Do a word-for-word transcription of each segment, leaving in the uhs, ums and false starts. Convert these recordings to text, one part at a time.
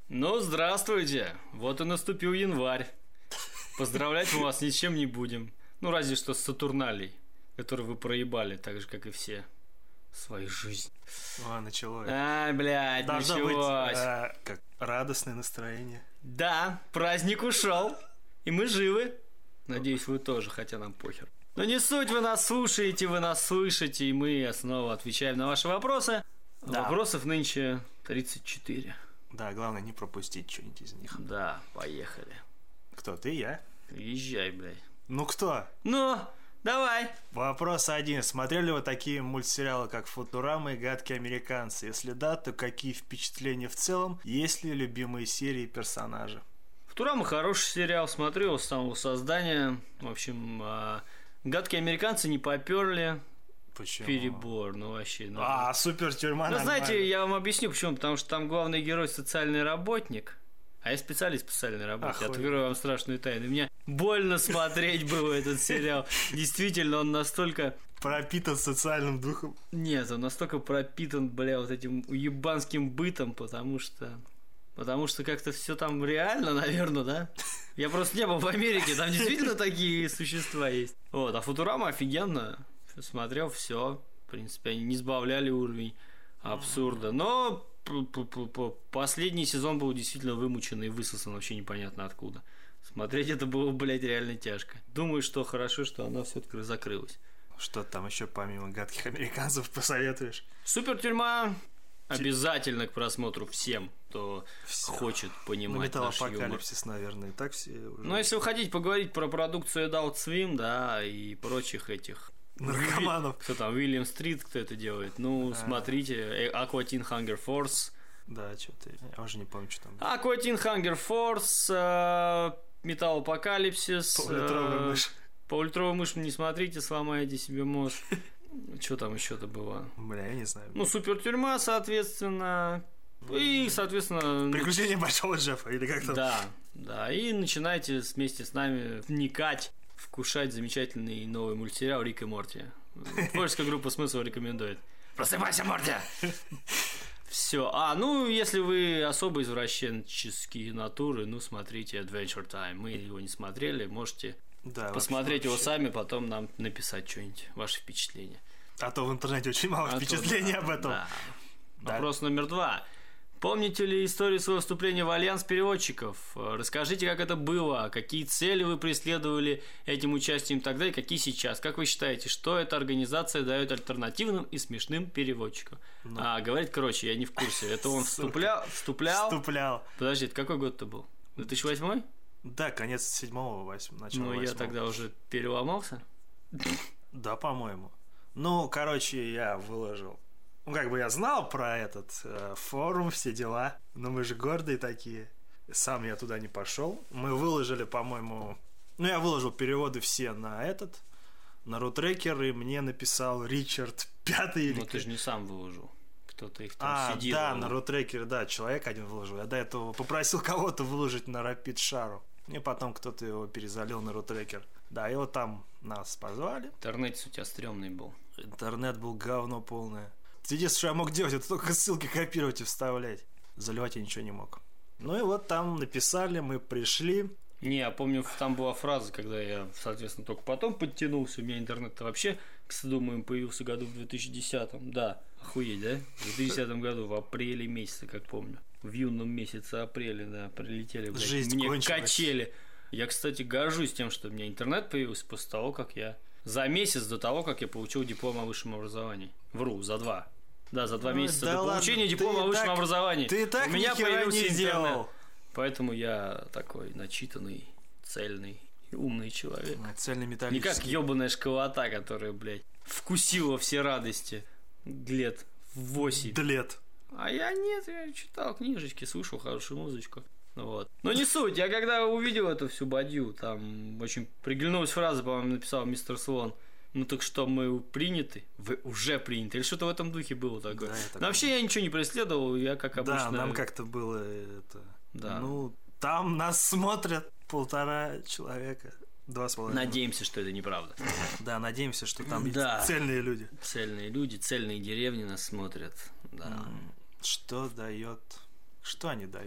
Ну, здравствуйте. Вот и наступил январь. Поздравлять мы вас ничем не будем. Ну, разве что с Сатурналей, который вы проебали, так же, как и все. Свою жизнь. О, началось. Ай, блядь, Должно началось. быть, а, как радостное настроение. Да, праздник ушел, и мы живы. Надеюсь, вы тоже, хотя нам похер. Но не суть, вы нас слушаете, вы нас слышите, и мы снова отвечаем на ваши вопросы. Да. Вопросов нынче тридцать четыре. Да, главное не пропустить что-нибудь из них. Да, поехали. Кто, ты, я? Езжай, блядь. Ну, кто? Ну, давай. Вопрос один. Смотрели вы такие мультсериалы, как «Футурама» и «Гадкие американцы»? Если да, то какие впечатления в целом? Есть ли любимые серии и персонажи? «Футурама» хороший сериал, смотрю его с самого создания. В общем, «Гадкие американцы» не поперли. Почему? Перебор, ну вообще. Ну, а, супер тюрьма. Ну, знаете, я вам объясню, почему. Потому что там главный герой социальный работник, а я специалист по социальной работе. Охуенно. Открою вам страшную тайну. Мне больно смотреть было этот сериал. Действительно, он настолько... пропитан социальным духом. Нет, он настолько пропитан, бля, вот этим уебанским бытом, потому что... Потому что как-то все там реально, наверное, да? Я просто не был в Америке, там действительно такие существа есть. Вот, а «Футурама» офигенно. Смотрел все. В принципе, они не сбавляли уровень абсурда. Но последний сезон был действительно вымучен и высосан вообще непонятно откуда. Смотреть это было, блядь, реально тяжко. Думаю, что хорошо, что она все-таки закрылась. Что там еще помимо «Гадких американцев» посоветуешь? Супер тюрьма. Обязательно к просмотру всем, кто Всё. хочет понимать ну, наш юмор. «Металлопокалипсис», наверное, и так все уже... Ну, если вы хотите поговорить про продукцию Adult Swim, да, и прочих этих... наркоманов. Кто там, Уильям Стрит, кто это делает? Ну, а. смотрите, Aqua Teen Hunger Force. Да, что-то, я уже не помню, что там. Aqua Teen Hunger Force, Металлопокалипсис. Полулитровая мышь. Полулитровую мышь не смотрите, сломаете себе мозг. Что там еще-то было? Бля, я не знаю. Ну, супер тюрьма, соответственно. И, соответственно... Приключения Большого Джеффа, или как там? Да, да. И начинайте вместе с нами вникать, вкушать замечательный новый мультсериал «Рик и Морти». Творческая группа «Смысл» рекомендует. Просыпайся, Морти! Все. А, ну, если вы особо извращенческие натуры, ну, смотрите Adventure Time. Мы его не смотрели, можете... Да, посмотреть вообще, его сами, потом нам написать что-нибудь, ваши впечатления. А то в интернете очень мало а впечатлений то, да, об этом. Да. Да. Вопрос номер два. Помните ли историю своего вступления в Альянс переводчиков? Расскажите, как это было, какие цели вы преследовали этим участием тогда и какие сейчас. Как вы считаете, что эта организация дает альтернативным и смешным переводчикам? Ну. А, говорит, короче, я не в курсе. Это он вступлял? Вступлял? Вступлял. Подожди, это какой год это был? две тысячи восьмой? Да, конец седьмого, восьмого, начало Ну, восьмого. я тогда уже переломался? Да, по-моему. Ну, короче, я выложил. Ну, как бы я знал про этот э, форум, все дела. Но мы же гордые такие. Сам я туда не пошел. Мы выложили, по-моему... Ну, я выложил переводы все на этот, на Рутрекер, и мне написал Ричард Пятый. Ну, ты же не сам выложил. Кто-то их там а, сидел. Да, на Рутрекер, да, человек один выложил. Я до этого попросил кого-то выложить на Rapid Share. И потом кто-то его перезалил на Рутрекер. Да, и вот там нас позвали. Интернет у тебя стрёмный был. Интернет был говно полное. Единственное, что я мог делать, это только ссылки копировать и вставлять. Заливать я ничего не мог. Ну и вот там написали, мы пришли. Не, я помню, там была фраза, когда я, соответственно, только потом подтянулся. У меня интернет-то вообще, к стыду моему, появился году в две тысячи десятом. Да, охуеть, да? В две тысячи десятом году, в апреле месяце, как помню. В юном месяце апреля, да, прилетели, блядь, жизнь мне кончилась. Качели. Я, кстати, горжусь тем, что у меня интернет появился после того, как я... За месяц до того, как я получил диплом о высшем образовании. Вру, за два. Да, за два ну, месяца да до ладно, получения диплома о высшем так, образовании. Ты так у меня появился не интернет. сделал. Поэтому я такой начитанный, цельный, умный человек. Цельный металлический. Не как ёбаная школота, которая, блядь, вкусила все радости лет в восемь. Лет. А я нет, я читал книжечки, слушал хорошую музычку. Вот. Но не суть, я когда увидел эту всю бадью, там очень приглянулась фраза, по-моему, написал мистер Слон. Ну так что, мы приняты? Вы уже приняты? Или что-то в этом духе было такое? Да, но вообще я ничего не преследовал, я как обычно... Да, нам как-то было это... Да. Ну, там нас смотрят полтора человека, два с половиной. Надеемся, что это неправда. Да, надеемся, что там да. цельные люди. Цельные люди, цельные деревни нас смотрят. Да. Что дает... Что они дают?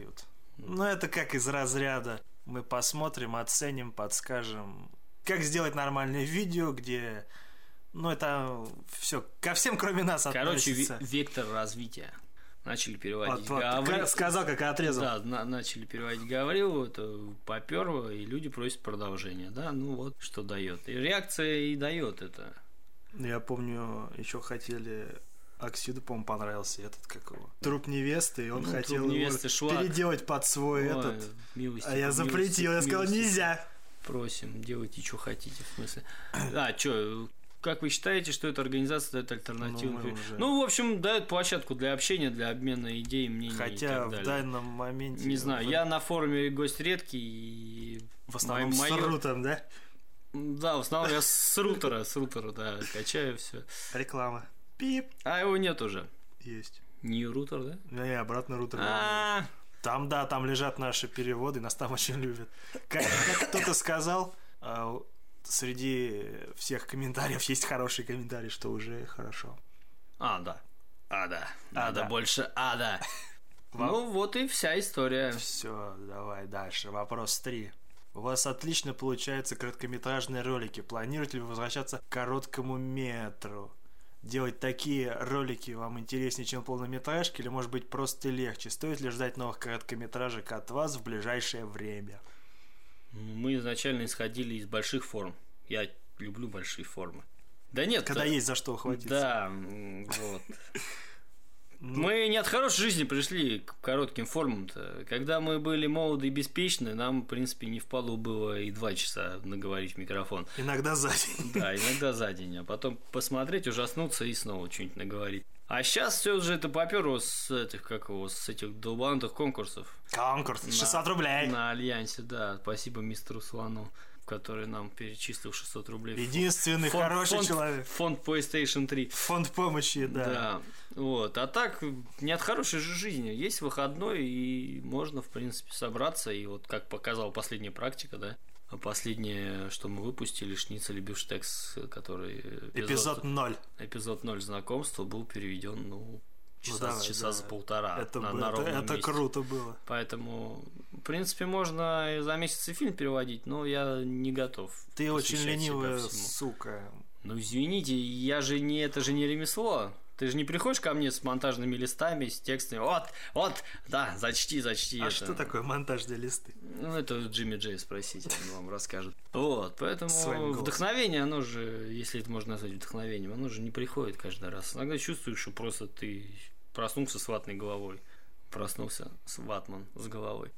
Ну, это как из разряда. Мы посмотрим, оценим, подскажем, как сделать нормальное видео, где... Ну, это все ко всем, кроме нас, Короче, относится. Короче, вектор развития. Начали переводить. Вот, вот, Гаврил... Сказал, как отрезал. Да, на- начали переводить Гаврилову, это поперло, и люди просят продолжения. Да, ну вот, что дает. И реакция и дает это. Я помню, еще хотели... Оксиду, по-моему, понравился этот, как его, труп невесты, и он Ну, хотел труп его невесты, шлак. переделать под свой Ой, этот. милости, А я запретил, милости, я сказал, милости. нельзя. Просим, делайте, что хотите, в смысле. А, что, как вы считаете, что эта организация дает альтернативу? Ну, мы уже- Ну, в общем, дает площадку для общения, для обмена идей, мнений и Хотя так в далее. данном моменте... Не знаю, в- я на форуме гость редкий, и... В основном моё- с рутом, да? Да, в основном я с рутера, с рутера, да, качаю все. Реклама. Пип. А его нет уже. Есть. New рутер, да? Ну, я обратно рутер. А, Там, да, там лежат наши переводы, нас там очень любят. Как, как кто-то сказал, а, среди всех комментариев есть хороший комментарий, что уже хорошо. а, да. А, да. А, Надо да. больше а, да. Вам- Ну, вот и вся история. Все, давай дальше. Вопрос три. У вас отлично получаются короткометражные ролики. Планируете ли вы возвращаться к короткому метру? Делать такие ролики вам интереснее, чем полнометражки, или, может быть, просто легче? Стоит ли ждать новых короткометражек от вас в ближайшее время? Мы изначально исходили из больших форм. Я люблю большие формы. Да нет. Когда э, есть за что ухватиться. Да, м, вот. Ну, Мы не от хорошей жизни пришли к коротким формам-то. Когда мы были молоды и беспечны, нам, в принципе, не впало было и два часа наговорить в микрофон. иногда за день. Да, иногда за день. А потом посмотреть, ужаснуться и снова что-нибудь наговорить. А сейчас все же это поперло с этих, как его, с этих долбанутых конкурсов. Конкурс, На- шестьсот рублей. На Альянсе, да. Спасибо мистеру Слону, который нам перечислил шестьсот рублей. Единственный Фонд- хороший фонд- человек. Фонд PlayStation три. Фонд помощи, да. Да. Вот. А так, не от хорошей же жизни. Есть выходной, и можно, в принципе, собраться. И вот, как показала последняя практика, да, а последнее, что мы выпустили, Шницель и Бифштекс, который Эпизод ноль. эпизод ноль знакомства был переведен, ну, часа, давай, часа да. за полтора. Это, на, бы- на это, ровном это месте. круто было. Поэтому, в принципе, можно и за месяц и фильм переводить, но я не готов. Ты очень посвящать себя ленивая всему. сука. Ну, извините, я же не, это же не ремесло. Ты же не приходишь ко мне с монтажными листами, с текстами. Вот, вот, да, зачти, зачти. А это. что такое монтажные листы? Ну, это Джимми Джей спросите, он вам расскажет. Вот, поэтому Своим голосом. вдохновение, оно же, если это можно назвать вдохновением, оно же не приходит каждый раз. Иногда чувствуешь, что просто ты проснулся с ватной головой. Проснулся с ватман с головой.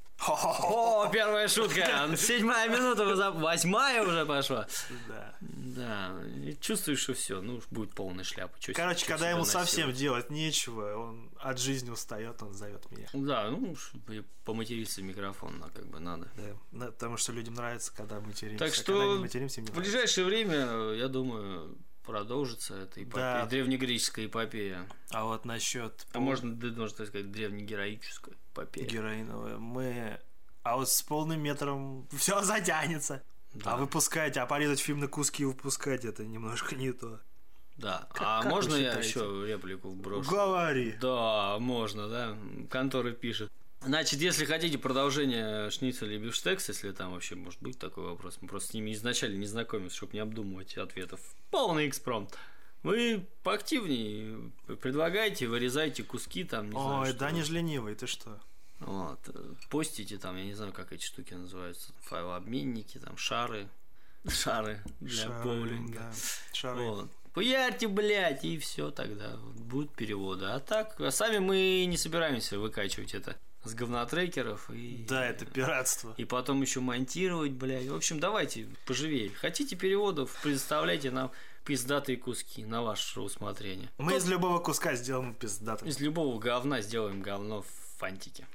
О, первая шутка. Седьмая минута, вы заб- восьмая уже пошла. Да. Да, и чувствуешь, что все, ну уж будет полная шляпа. Чё Короче, чё когда себя ему совсем насиловать? делать нечего, он от жизни устает, он зовет меня. Да, ну уж и поматериться в микрофон, а как бы надо. Да. На- Потому что людям нравится, когда мы материмся. Так а что когда не материмся, им не В нравится. ближайшее время, я думаю, продолжится эта эпопея, Да. древнегреческая эпопея. А вот насчет А можно, да, можно так сказать, древнегероическая эпопея. героиновой, мы... А вот с полным метром все затянется. Да. А выпускать, а порезать фильм на куски и выпускать, это немножко не то. Да. Как- а как вы можно я считаете? еще реплику вброшу? Говори. Да, можно, да. Конторы пишет. Значит, если хотите продолжение Шницеля и Бифштекс, если там вообще может быть такой вопрос, мы просто с ними изначально не знакомимся, чтобы не обдумывать ответов. Полный экспромт. Вы поактивнее предлагайте, вырезайте куски там, не знаю. Ой, что. да не ж ленивый, ты что? Вот. э, Постите там, я не знаю, как эти штуки называются. Файлообменники, там, шары. Шары для Шары, боулинга. да, шары. Вот. Пуярьте, блядь, и все тогда. Будут переводы. А так, а сами мы не собираемся выкачивать это с говнотрекеров и. Да, это пиратство. И потом еще монтировать, блядь. В общем, давайте поживее. Хотите переводов, предоставляйте нам пиздатые куски на ваше усмотрение. Мы из любого куска сделаем пиздатым. Из любого говна сделаем говно в фантике.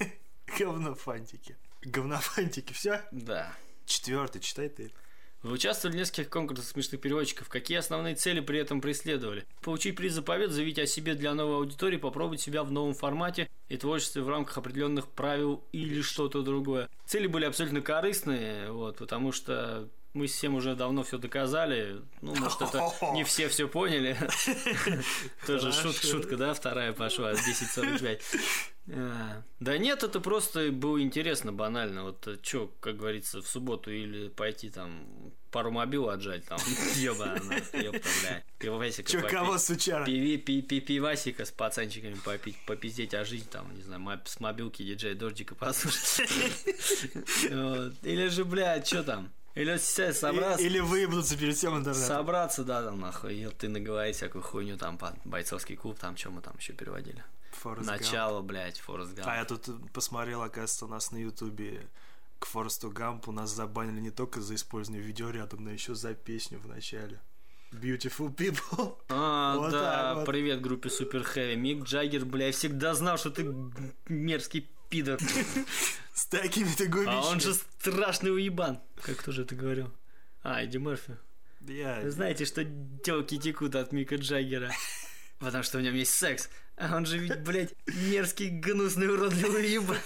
Говно фантики. Говно фантики, все? Да. Четвертый, читай ты. Вы участвовали в нескольких конкурсах смешных переводчиков. Какие основные цели при этом преследовали? Получить приз за победу, заявить о себе для новой аудитории, попробовать себя в новом формате и творчестве в рамках определенных правил или что-то другое. Цели были абсолютно корыстные, вот, потому что мы всем уже давно все доказали. Ну, может, это не все все поняли. Тоже шутка, да, вторая пошла, десять сорок пять. Да нет, это просто было интересно, банально. Вот что, как говорится, в субботу или пойти там пару мобил отжать, там, ёбана, ёпта, бля. Пивасика Чё, кого, сучара? Пивасика с пацанчиками попить, попиздеть, а жизнь там, не знаю, с мобилки диджея Дождика послушать. Или же, блядь, что там? Или собраться... Или выебнуться перед всем интернетом. Собраться, да, там, нахуй, ты наговорить всякую хуйню, там, по бойцовский клуб, там, что мы там еще переводили. Форест Начало, Гамп. Блядь, Форест Гамп. А я тут посмотрел, оказывается, у нас на Ютубе к Форесту Гампу нас забанили не только за использование видеорядом, но еще за песню в начале. Beautiful People. А, вот да, вот. Привет группе Super Heavy. Мик Джаггер, бля, я всегда знал, что ты мерзкий пидор. С такими-то губищами. А он же страшный уебан. Как кто же это говорил? А, Эдди Мерфи. Я... Вы знаете, что тёлки текут от Мика Джаггера, потому что в нем есть секс. А он же ведь, блядь, мерзкий, гнусный, уродливый уебан.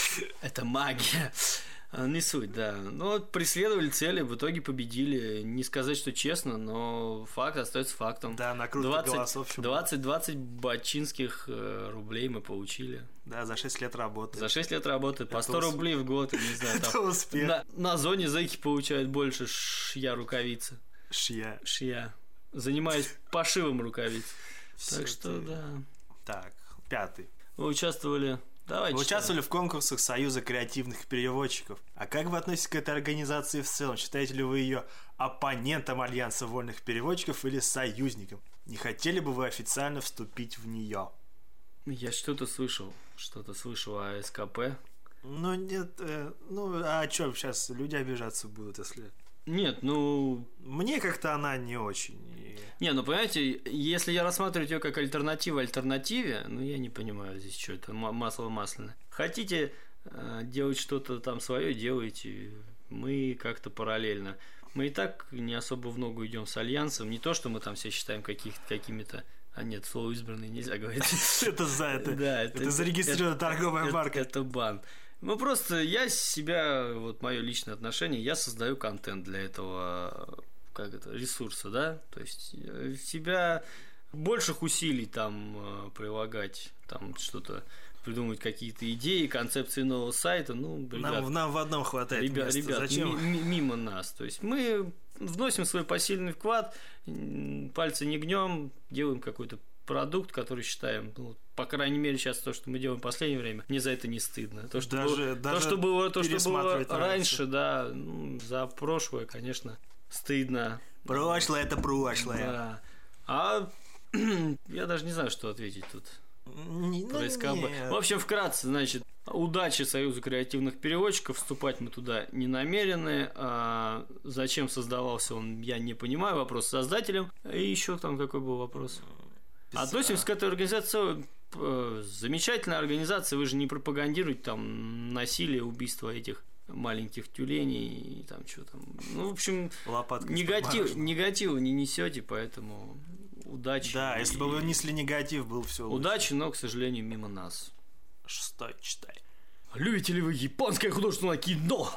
Это магия. Не суть, да. Ну, преследовали цели, в итоге победили. Не сказать, что честно, но факт остается фактом. Да, накрутка голосов. двадцать бачинских э, рублей мы получили. Да, за шесть лет работы. За шесть лет работы. По сто рублей в год, не знаю. Это успех. На, на зоне зэки получают больше шья рукавицы. Шья. Шья. Занимаюсь пошивом рукавиц. Так что, да. Так, пятый. Вы участвовали... Давай, Вы участвовали в конкурсах Союза креативных переводчиков. А как вы относитесь к этой организации в целом? Считаете ли вы ее оппонентом Альянса вольных переводчиков или союзником? Не хотели бы вы официально вступить в нее? Я что-то слышал. Что-то слышал о СКП. Ну, нет, э, ну, а что сейчас люди обижаться будут, если... Нет, ну... Мне как-то она не очень... Не, ну, понимаете, если я рассматриваю ее как альтернативу альтернативе, ну, я не понимаю здесь, что это, масло масляное. Хотите э, делать что-то там свое, делайте. Мы как-то параллельно. Мы и так не особо в ногу идем с Альянсом. Не то, что мы там все считаем какими-то... А нет, слово избранное нельзя говорить. Это за это. Да, это зарегистрированная торговая марка. Это бан. Ну, просто я себя, вот мое личное отношение, я создаю контент для этого, как это, ресурса, да, то есть себя больших усилий там прилагать, там что-то, придумать какие-то идеи, концепции нового сайта, ну, ребят, нам, нам в одном хватает ребят, места. Ребят, Зачем? Ми- мимо нас, то есть мы вносим свой посильный вклад, пальцы не гнем, делаем какой-то продукт, который считаем, ну, по крайней мере, сейчас то, что мы делаем в последнее время, мне за это не стыдно. То, что даже, было, даже то, что было, то, что было раньше, раньше, да, ну, за прошлое, конечно, стыдно. Прошлое это прошлое. Да. А я даже не знаю, что ответить тут. Не, ну, в общем, вкратце, значит, удачи Союзу креативных переводчиков, вступать мы туда не намерены. А зачем создавался он, я не понимаю, вопрос с создателем. И еще там какой был вопрос? Относимся к этой организации, замечательная организация, вы же не пропагандируете там насилие, убийство этих маленьких тюленей и там что там. Ну, в общем, негатив, негатива не несете, поэтому удачи. Да, и... если бы вы несли негатив, был все лучше. Удачи, но, к сожалению, мимо нас. Шестой читай. Любите ли вы японское художественное кино?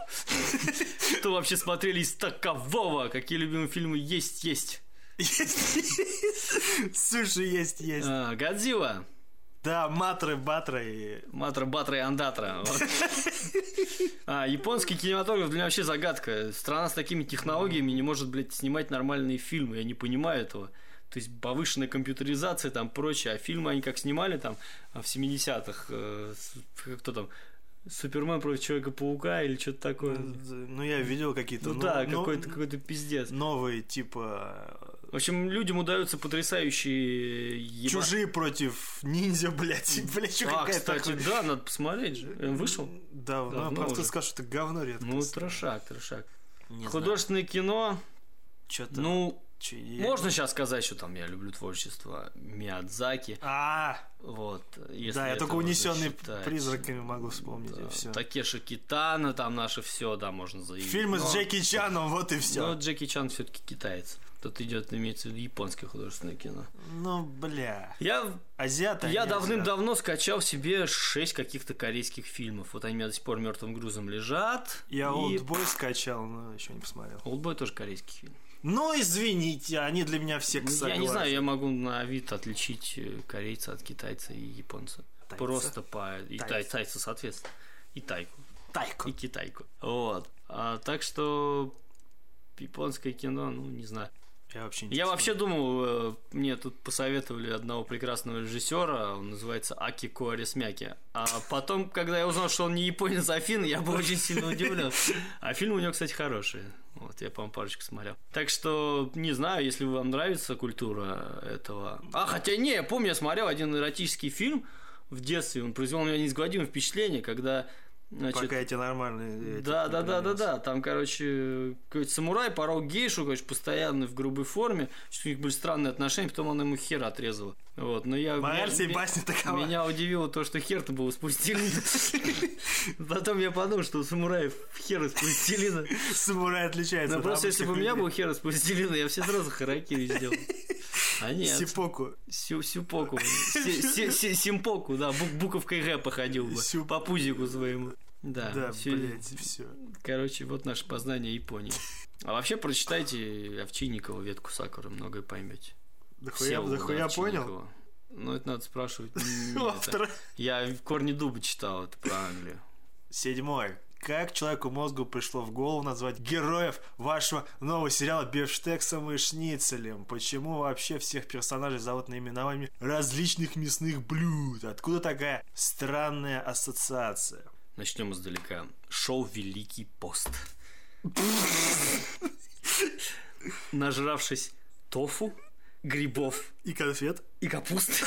Что вообще смотрели из такового? Какие любимые фильмы есть, есть? Слушай, есть, есть. А, Годзилла. Да, Матры, Батра и... Матра, Батра и Андатра. Вот. А, японский кинематограф для меня вообще загадка. Страна с такими технологиями не может, блядь, снимать нормальные фильмы. Я не понимаю этого. То есть повышенная компьютеризация, там прочее. А фильмы они как снимали там в семидесятых. Э, кто там? Супермен против Человека-паука или что-то такое. Ну, я видел какие-то... Ну, ну да, но... какой-то, какой-то пиздец. Новые, типа... В общем, людям удаются потрясающие... Еба... Чужие против ниндзя, блядь. Блядь, что а, какая-то... кстати, такой... да, надо посмотреть же. Вышел? Да, ну, просто скажу, что это говно редко. Ну, трешак, трешак. Не Художественное знаю. кино... Что-то... Ну... Че, можно сейчас сказать, что там я люблю творчество Миядзаки. А, вот. Если да, я только унесенный считать, призраками могу вспомнить, да, и все. Такеши Китано, там наше все, да, можно заявить. Фильмы но... с Джеки Чаном, вот и все. Но Джеки Чан все-таки китаец. Тут идет, имеется в виду, японское художественное кино. Ну, бля. Я, Азиаты, я они давным-давно скачал себе шесть каких-то корейских фильмов. Вот они у меня до сих пор мертвым грузом лежат. Я и... «Олдбой» скачал, но еще не посмотрел. «Олдбой» тоже корейский фильм. Ну, извините, они для меня все согласны. Я не знаю, я могу на вид отличить корейца от китайца и японца. Тайца? Просто по... И тай... тайца, соответственно. И тайку. Тайку. И китайку. Вот. А, так что японское кино, ну, не знаю. Я вообще не Я знаю. вообще думал, мне тут посоветовали одного прекрасного режиссера, он называется Акико Арисмяки. А потом, когда я узнал, что он не японец, а финн, я был очень сильно удивлен. А фильм у него, кстати, хороший. Вот, я, по-моему, парочку смотрел. Так что, не знаю, если вам нравится культура этого... А, хотя не, я помню, я смотрел один эротический фильм в детстве, он произвел на меня неизгладимое впечатление, когда... Значит, пока эти нормальные... Да, да, да, да, да. Там, короче, какой-то самурай порол гейшу, короче, постоянно в грубой форме. Что у них были странные отношения, потом она ему хер отрезала. Вот, но я... Мораль всей басни такова. Меня удивило то, что хер-то был из пластилина. Потом я подумал, что у самураев хер из пластилина. Самурай отличается. Но просто если бы у меня был хер из пластилина, я все сразу харакири сделал. А нет. Сипоку. Сюпоку. Симпоку, да. Буковкой Г походил бы. По пузику своему. Да, да, все, блядь, все. Короче, вот наше познание Японии. А вообще прочитайте Овчинникова «Ветку сакуры», многое поймете. Да хуя, да хуя понял? Ну, это надо спрашивать. Я «Корни дуба» читал, это про Англию. Седьмой. Как человеку мозгу пришло в голову назвать героев вашего нового сериала бифштексом и шницелем? Почему вообще всех персонажей зовут наименованиями различных мясных блюд? Откуда такая странная ассоциация? Начнем издалека. Шоу «Великий пост». Нажравшись тофу, грибов и конфет, и капусты,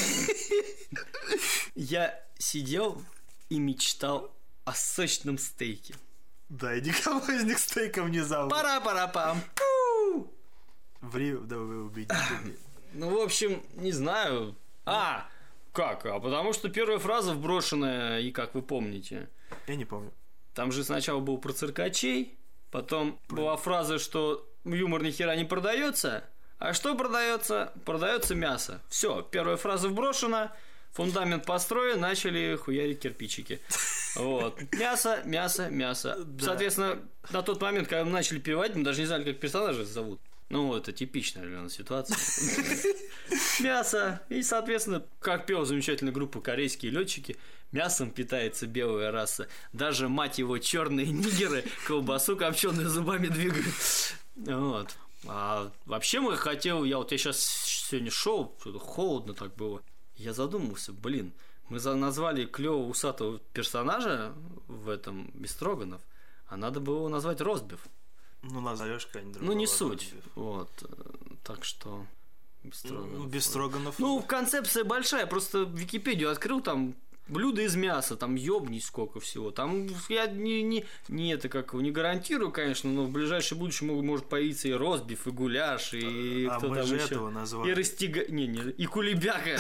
я сидел и мечтал о сочном стейке. Да, и никого из них стейком не зовут. Пара-пара-пам. Ври, да вы убедите. Ну, в общем, не знаю. А, как? А потому что первая фраза вброшенная, и как вы помните. Я не помню. Там же сначала был про циркачей, потом про... была фраза, что юмор ни хера не продается. А что продается? Продается мясо. Все, первая фраза вброшена, фундамент построен, начали хуярить кирпичики. Вот. Мясо, мясо, мясо. Да. Соответственно, на тот момент, когда мы начали переводить, мы даже не знали, как персонажа зовут. Ну, это типичная, наверное, ситуация. Мясо. И, соответственно, как пела замечательная группа «Корейские летчики», мясом питается белая раса. Даже, мать его, черные нигеры колбасу копченую зубами двигают. Вот. А вообще мы хотел, я вот я сейчас сегодня шел, что-то холодно так было. Я задумался, блин, мы назвали клёвого усатого персонажа в этом Бестроганов, а надо было его назвать Ростбиф. Ну, назовешь как-нибудь. Ну, не суть. Вот. Так что Бестроганов. Ну, Бестроганов. Ну, концепция большая. Просто Википедию открыл, там блюда из мяса, там ёбнись сколько всего. Там я не, не, не это как не гарантирую, конечно, но в ближайшее будущее может появиться и ростбиф, и гуляш, и а кто мы там же еще. этого назвали. И растяга... Не, не, и кулебяка.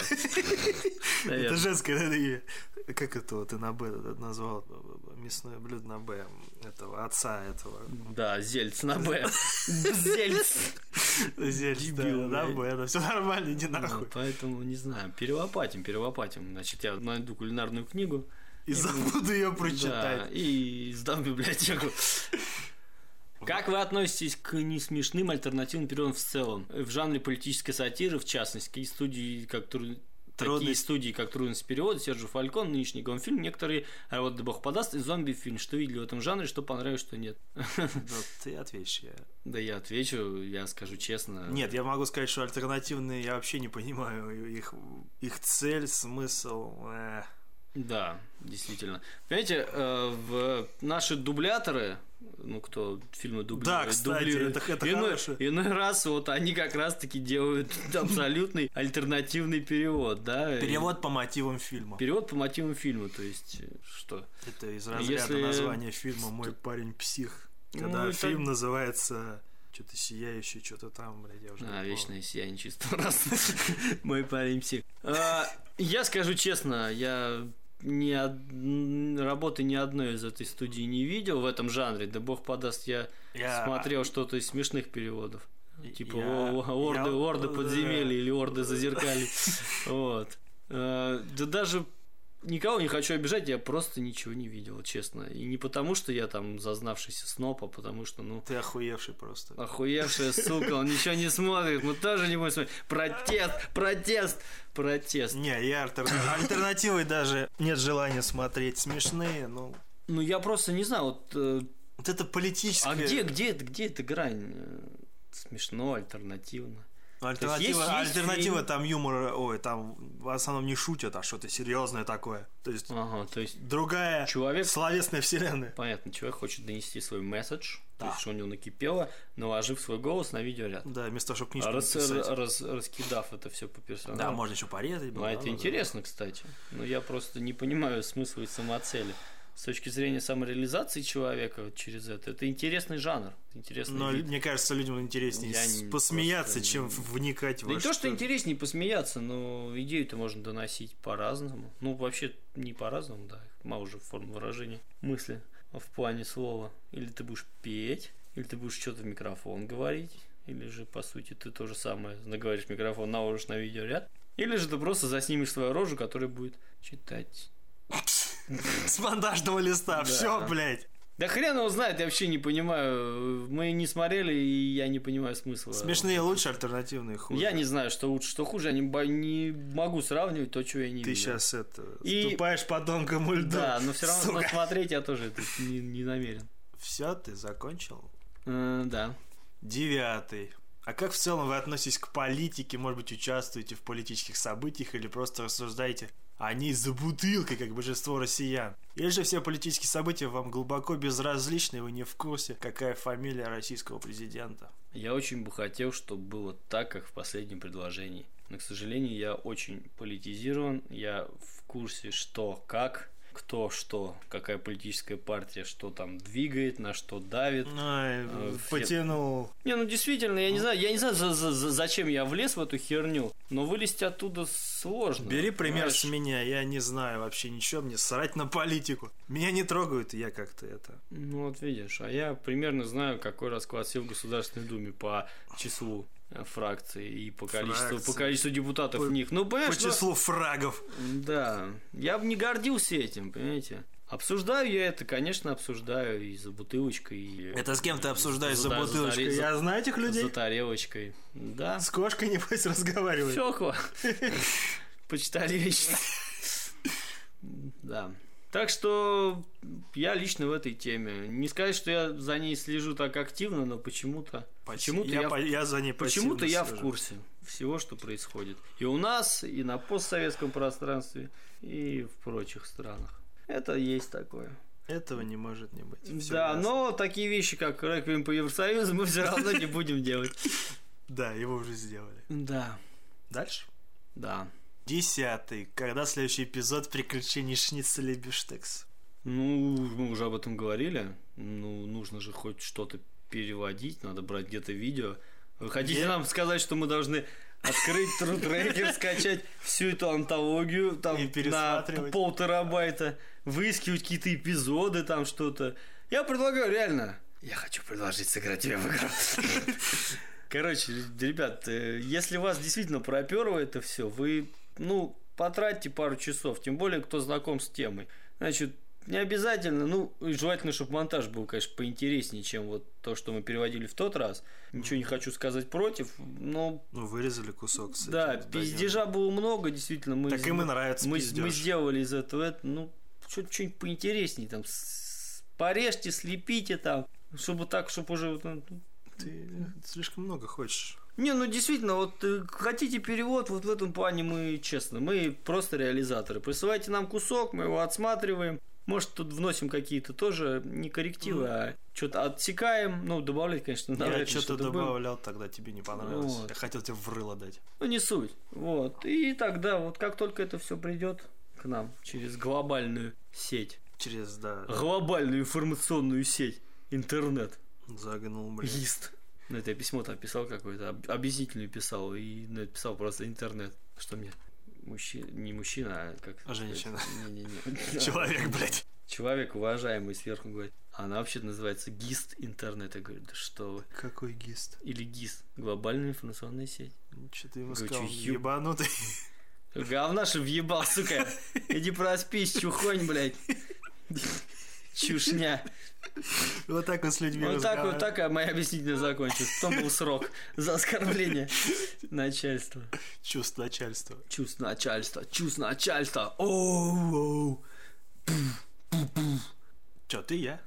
Это женское имя. Как это ты на Б назвал? Мясное блюдо на Б. Этого отца этого. Да, зельц на Б. Зельц. Зельц, да, на Б. Это все нормально, иди нахуй. Поэтому, не знаю, перелопатим, перелопатим. Значит, я найду кулинарную книгу. И забуду ее прочитать. Да, и сдам в библиотеку. Как вы относитесь к несмешным альтернативным переводам в целом? В жанре политической сатиры, в частности, какие студии, как Трудность. Такие студии, как «Трудность перевода», Серджио Фалькон, нынешний фильм, некоторые, а вот «Да Бог подаст» и зомби-фильм. Что видели в этом жанре, что понравилось, что нет? Да ты ответишь. Я... Да я отвечу, я скажу честно. Нет, я могу сказать, что альтернативные я вообще не понимаю их, их цель, смысл. Эх. Да, действительно. Понимаете, в наши дубляторы, ну, кто фильмы дублирует, да, кстати, дублирует, это, это иной, иной раз вот они как раз-таки делают абсолютный альтернативный перевод, да? Перевод по мотивам фильма. Перевод по мотивам фильма, то есть что? Это из разряда Если... названия фильма «Мой парень псих», когда ну, фильм это... называется... Что-то сияющее, что-то там, блядь, я уже А, вечное сияние чисто раз. Мой парень псих. Я скажу честно, я ни од... работы ни одной из этой студии не видел в этом жанре. Да бог подаст, я, я... смотрел что-то из смешных переводов. Типа Я- орды, я- орды да. подземелья или орды зазеркалья. Вот. Э, Да даже никого не хочу обижать, я просто ничего не видел, честно. И не потому, что я там зазнавшийся сноп, а потому что, ну, Ты охуевший просто. охуевшая сука, он ничего не смотрит, мы тоже не будем смотреть. Протест, протест, протест. Не, я альтерна- альтернативы даже нет желания смотреть. Смешные, ну... Ну, я просто не знаю, вот... э, Вот это политическое... А где, где, это- где эта грань? Э, Смешно, альтернативно. Альтернатива, есть- есть альтернатива фильм. там юмор, ой, там в основном не шутят, а что-то серьезное такое. То есть Ага, то есть, другая человек- словесная вселенная. понятно, человек хочет донести свой месседж, то Да. есть, что у него накипело, наложив свой голос на видеоряд. Да, вместо того, чтобы книжку Рас- написать. раз- раскидав это все по персонажу. Да, можно еще порезать. Ну, было, а это да, интересно, кстати. Но я просто не понимаю смысла и самоцели. С точки зрения самореализации человека вот через это, это интересный жанр. да. Интересный Но вид. мне кажется, людям интереснее Я с- не- посмеяться, просто чем не- вникать Да во не то, что что-то. интереснее посмеяться, но идею-то можно доносить по-разному. Ну, вообще, не по-разному, да. Мало уже форм выражения мысли в плане слова. Или ты будешь петь, или ты будешь что-то в микрофон говорить, или же, по сути, ты то же самое наговоришь в микрофон, наложишь на видеоряд, или же ты просто заснимешь свою рожу, которая будет читать. С монтажного листа. Да. Все, блядь. Да хрен его знает, я вообще не понимаю. Мы не смотрели, и я не понимаю смысла. Смешные лучше, альтернативные хуже. Я не знаю, что лучше, что хуже. Я не, бо- не могу сравнивать то, чего я не Ты видел. сейчас это И- ступаешь по тонкому льду. Да, но все равно сука. но смотреть я тоже это не, не намерен. Все, ты закончил? Э, да. Девятый. А как в целом вы относитесь к политике? Может быть, участвуете в политических событиях или просто рассуждаете о ней за бутылкой, как большинство россиян? Или же все политические события вам глубоко безразличны, и вы не в курсе, какая фамилия российского президента? Я очень бы хотел, чтобы было так, как в последнем предложении. Но, к сожалению, я очень политизирован. Я в курсе, что, как, кто, что, какая политическая партия, что там двигает, на что давит. Ай, Э, потянул. Не, ну действительно, я не знаю, я не знаю, за- за- за- зачем я влез в эту херню, но вылезти оттуда сложно. Бери пример понимаешь? с меня, я не знаю вообще ничего, мне срать на политику. Меня не трогают, и я как-то это... Ну вот видишь, а я примерно знаю, какой расклад сил в Государственной Думе по числу э, фракций и по количеству, Фракций. по количеству депутатов По- в них. Ну, По понимаешь, ну, числу фрагов. да, я бы не гордился этим, понимаете. Обсуждаю я это, конечно, обсуждаю и за бутылочкой. И Это с кем ты обсуждаешь за да, бутылочкой? таре- Я знаю этих людей. За тарелочкой. Да. С кошкой, небось, разговариваю. Все, почтальонщина. Да. Так что я лично в этой теме. Не сказать, что я за ней слежу так активно, но почему-то... Почему-то я, я, по- я за ней почему-то пассивно я в слежу. курсе всего, что происходит. И у нас, и на постсоветском пространстве, и в прочих странах. Это есть такое. Этого не может не быть. Всё да, ясно. но такие вещи, как реквием по Евросоюзу, мы все равно не будем делать. Да, его уже сделали. Да, Дальше. да. Десятый. Когда следующий эпизод «Приключений Шницеля и Бифштекс»? Ну, мы уже об этом говорили. Ну, нужно же хоть что-то переводить, надо брать где-то видео. Вы хотите Где? нам сказать, что мы должны открыть True Tracker, скачать всю эту антологию там И на пересматривать. полтерабайта, выискивать какие-то эпизоды, там что-то. Я предлагаю, реально, я хочу предложить сыграть тебя в игру. Короче, ребят, э, если вас действительно проперло это все, вы, ну, потратьте пару часов, тем более, кто знаком с темой. Значит, не обязательно, ну, и желательно, чтобы монтаж был, конечно, поинтереснее, чем вот то, что мы переводили в тот раз. Ничего не хочу сказать против, но, Ну, вырезали кусок с этим, да, с пиздежа было много, действительно. Мы Так из- им и нравится мы, пиздеж. мы сделали из этого, это, ну, что-нибудь поинтереснее, там, с- порежьте, слепите там, чтобы так, чтобы уже... вот, ну, Ты слишком много хочешь. Не, ну действительно, вот э, хотите перевод, вот в этом плане мы, честно, мы просто реализаторы. Присылайте нам кусок, мы его отсматриваем. Может, тут вносим какие-то тоже не коррективы, а что-то отсекаем. Ну, добавлять, конечно, Я навряд ли что-то что-то будем. добавлял, тогда тебе не понравилось. Вот. Я хотел тебе в рыло дать. Ну, не суть. Вот. И тогда, вот как только это все придет к нам через глобальную сеть, Через, да, глобальную информационную сеть, интернет, загнул, блин. Ист. Ну, это я письмо там писал какое-то, об- объяснительную писал, и написал просто интернет. Что мне? Мужчина, не мужчина, а как... А женщина. Не-не-не. Человек, блядь. человек уважаемый сверху говорит, она вообще называется ГИСТ интернета. Я говорю, да что вы. Какой ГИСТ? Или ГИСТ, глобальная информационная сеть. Что ты ему Говорю, сказал, чё, еб- ебанутый? Говна ж въебал, сука. Иди проспись, чухонь, блядь. Чушня. Вот так он с людьми Вот так вот, разговаривает. так моя объяснительная закончилась. Потом был срок за оскорбление начальства. Чувство начальства. Чувств начальства, чувств начальства. Оу, Чё, ты я?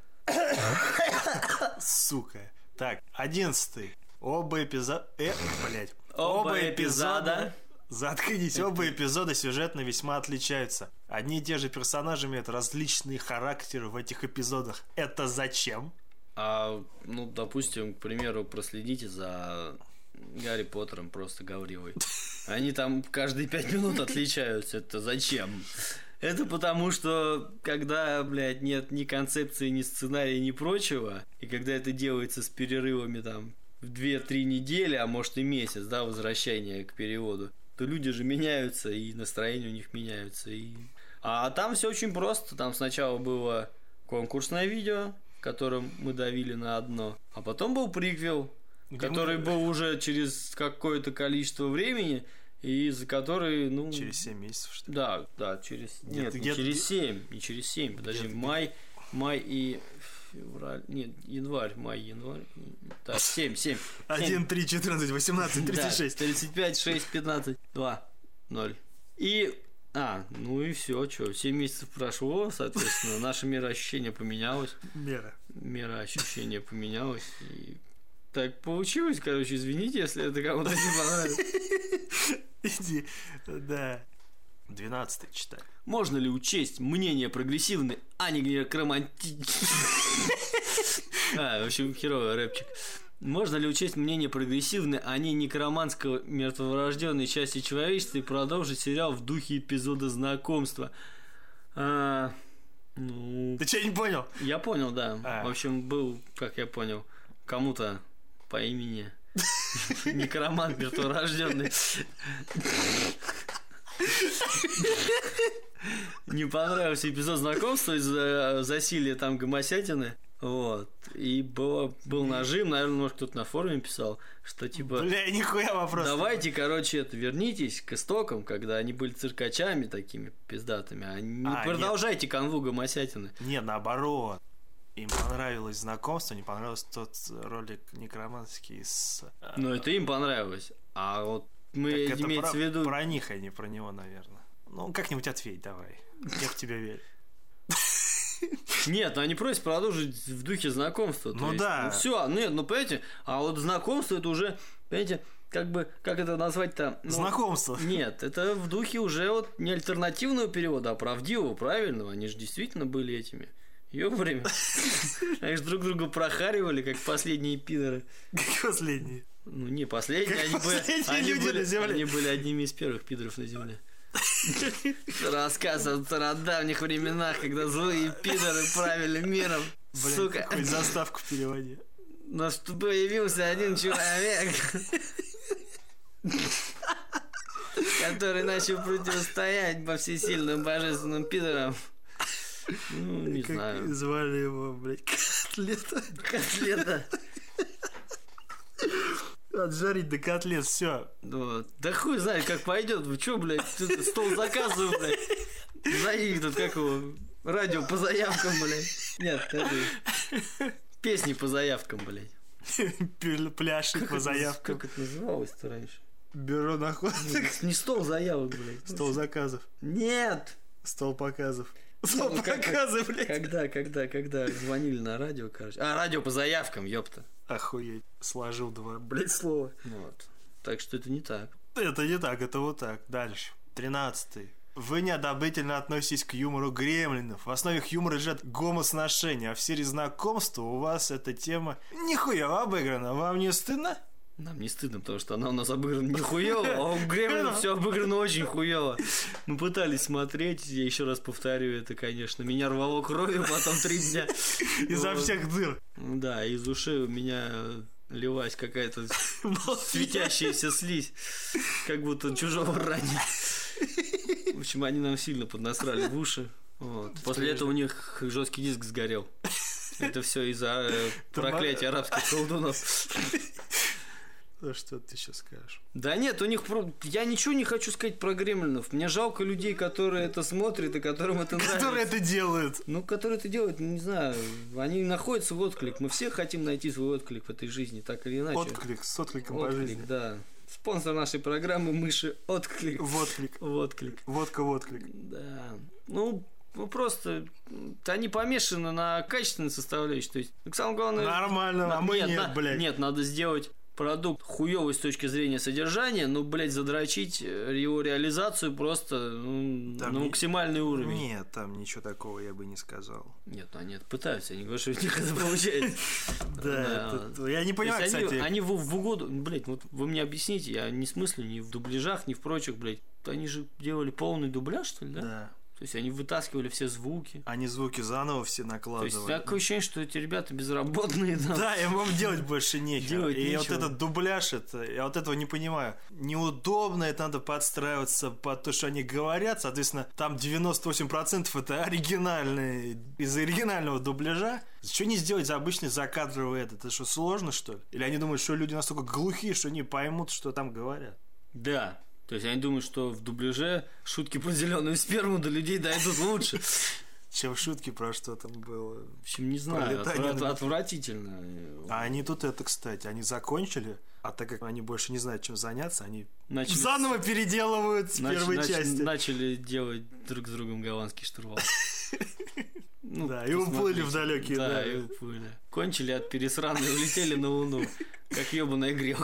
Сука. Так, одиннадцатый. Оба эпизода... Э, блядь. Оба эпизода. Заткнись, оба эпизода сюжетно весьма отличаются. Одни и те же персонажи имеют различные характеры в этих эпизодах. Это зачем? А, ну, допустим, к примеру, проследите за Гарри Поттером просто Гаврилой. Они там каждые пять минут отличаются. Это зачем? Это потому, что когда, блядь, нет ни концепции, ни сценария, ни прочего, и когда это делается с перерывами там в две-три недели, а может и месяц, да, возвращения к переводу, то люди же меняются, и настроение у них меняются. И... А там все очень просто. Там сначала было конкурсное видео, в котором мы давили на одно, а потом был приквел, Где который мы- был уже через какое-то количество времени, и за который, ну... Через семь месяцев, что ли? Да, да, через... Где-то- Нет, не где-то- через семь, не через семь, подожди, Где-то- май, май и февраль, нет, январь, май, январь, так, семь, семь. один, три, четырнадцать, восемнадцать, тридцать шесть. тридцать пять, шесть, пятнадцать, два, ноль. И, а, ну и все, что, семь месяцев прошло, соответственно, наше мироощущение поменялось, Мера. мироощущение поменялось, и так получилось, короче, извините, если это кому-то не понравилось. Иди, да. Двенадцатый читай. Можно ли учесть мнение прогрессивной, а не некромантичной... А, в общем, херовый рэпчик. Можно ли учесть мнение прогрессивной, а не некроманского мертворожденной части человечества и продолжить сериал в духе эпизода знакомства? А, ну... Ты что, не понял? Я понял, да. А. В общем, был, как я понял, кому-то по имени некромант мертворожденный. Не понравился эпизод знакомства из-за засилия там гомосятины. Вот. И было, был нажим, наверное, может, кто-то на форуме писал, что типа... Бля, нихуя вопрос. Давайте, короче, это, вернитесь к истокам, когда они были циркачами такими пиздатыми, а не А, продолжайте канву гомосятины. Не, наоборот. Им понравилось знакомство, не понравился тот ролик некроманский с... э, Ну, это им понравилось. А вот мы так это имеется про, в виду... про них, а не про него, наверное. Ну, как-нибудь ответь давай. Я в тебя верю. Нет, ну они просят продолжить в духе знакомства. Ну да. Ну все, нет, ну понимаете, а вот знакомство это уже, понимаете, как бы, как это назвать-то? Ну, Знакомство. Нет, это в духе уже вот не альтернативного перевода, а правдивого, правильного. Они же действительно были этими. Ёбарями. Они же друг друга прохаривали, как последние пидоры. Как последний. Ну не последние, Как они были, последние они, люди были, на земле. они были одними из первых пидоров на земле. Рассказ о стародавних временах, когда злые пидоры правили миром. Блин, Сука. хоть заставку переводи. Но что появился один человек, который начал противостоять по всесильным божественным пидорам. Ну, не Как знаю. звали его, блядь, котлета. Котлета. Отжарить до котлет, все. Вот. Да хуй знает, как пойдет. Вы чё, блядь, тут стол заказываю, блядь. За их тут, как его, радио по заявкам, блядь. Нет, это песни по заявкам, блядь. Пляшек по это- заявкам. Как это называлось-то раньше? Бюро находок. Не стол заявок, блядь. Стол заказов. Нет! Стол показов. Стол Ну, как- показов, блядь. Когда, когда, когда звонили на радио, короче. А, радио по заявкам, ёпта. Охуеть. Сложил два, блядь, слова. Вот. Так что это не так. Это не так, это вот так. Дальше. Тринадцатый. Вы неодобрительно относитесь к юмору гремлинов. В основе их юмора лежат гомосношения, а в серии знакомства у вас эта тема нихуя обыграна. Вам не стыдно? Нам не стыдно, потому что она у нас обыграна не хуёво, а у Гремлинов все обыграно очень хуёво. Мы пытались смотреть, я еще раз повторю, это, конечно, меня рвало кровью потом три дня. Изо Вот. всех дыр. Да, из ушей у меня лилась какая-то светящаяся слизь, как будто чужого ранили. В общем, они нам сильно поднасрали в уши. Вот. После этого у них жесткий диск сгорел. Это все из-за э, проклятия арабских колдунов. Ну, что ты сейчас скажешь? Да нет, у них... Я ничего не хочу сказать про гремлинов. Мне жалко людей, которые это смотрят и которым это нравится. Которые это делают. Ну, которые это делают, не знаю. Они находятся в отклик. Мы все хотим найти свой отклик в этой жизни, так или иначе. Отклик, с откликом по Отклик, жизни. да. Спонсор нашей программы «Мыши Отклик». В отклик. В отклик. Водка в отклик. Да. Ну, ну, просто они помешаны на качественной составляющей. То есть, самое главное... Нормально, а мы нет, нет, на, блядь. Нет, надо сделать продукт хуёвый с точки зрения содержания, но, блядь, задрочить его реализацию просто ну, на не... максимальный уровень. Нет, там ничего такого я бы не сказал. Нет, они пытаются, я не говорю, что у них это получается. Да, я не понимаю, кстати. Они в угоду, блядь, вот вы мне объясните, я не смыслю ни в дубляжах, ни в прочих, блядь, они же делали полный дубляж, что ли, да? Да. То есть они вытаскивали все звуки. Они звуки заново все накладывали. То есть такое ощущение, что эти ребята безработные. Да, да им вам делать больше нечего. Делать и нечего. Вот этот дубляж, это, я вот этого не понимаю. Неудобно, это надо подстраиваться под то, что они говорят. Соответственно, там девяносто восемь процентов это оригинальные, из оригинального дубляжа. Что не сделать за обычный закадровый этот? Это что, сложно, что ли? Или они думают, что люди настолько глухие, что не поймут, что там говорят? Да. То есть они думают, что в дубляже шутки про зеленую сперму до людей дойдут лучше. Чем шутки про что там было. В общем, не знаю, отвра- отвратительно. А они тут это, кстати, они закончили, а так как они больше не знают, чем заняться, они начали... заново переделывают с нач- первой нач- части. Начали делать друг с другом голландский штурвал. Ну, да, и уплыли в далекие да, дали. и уплыли. Кончили от пересраны и улетели на Луну, как ебаная грелка.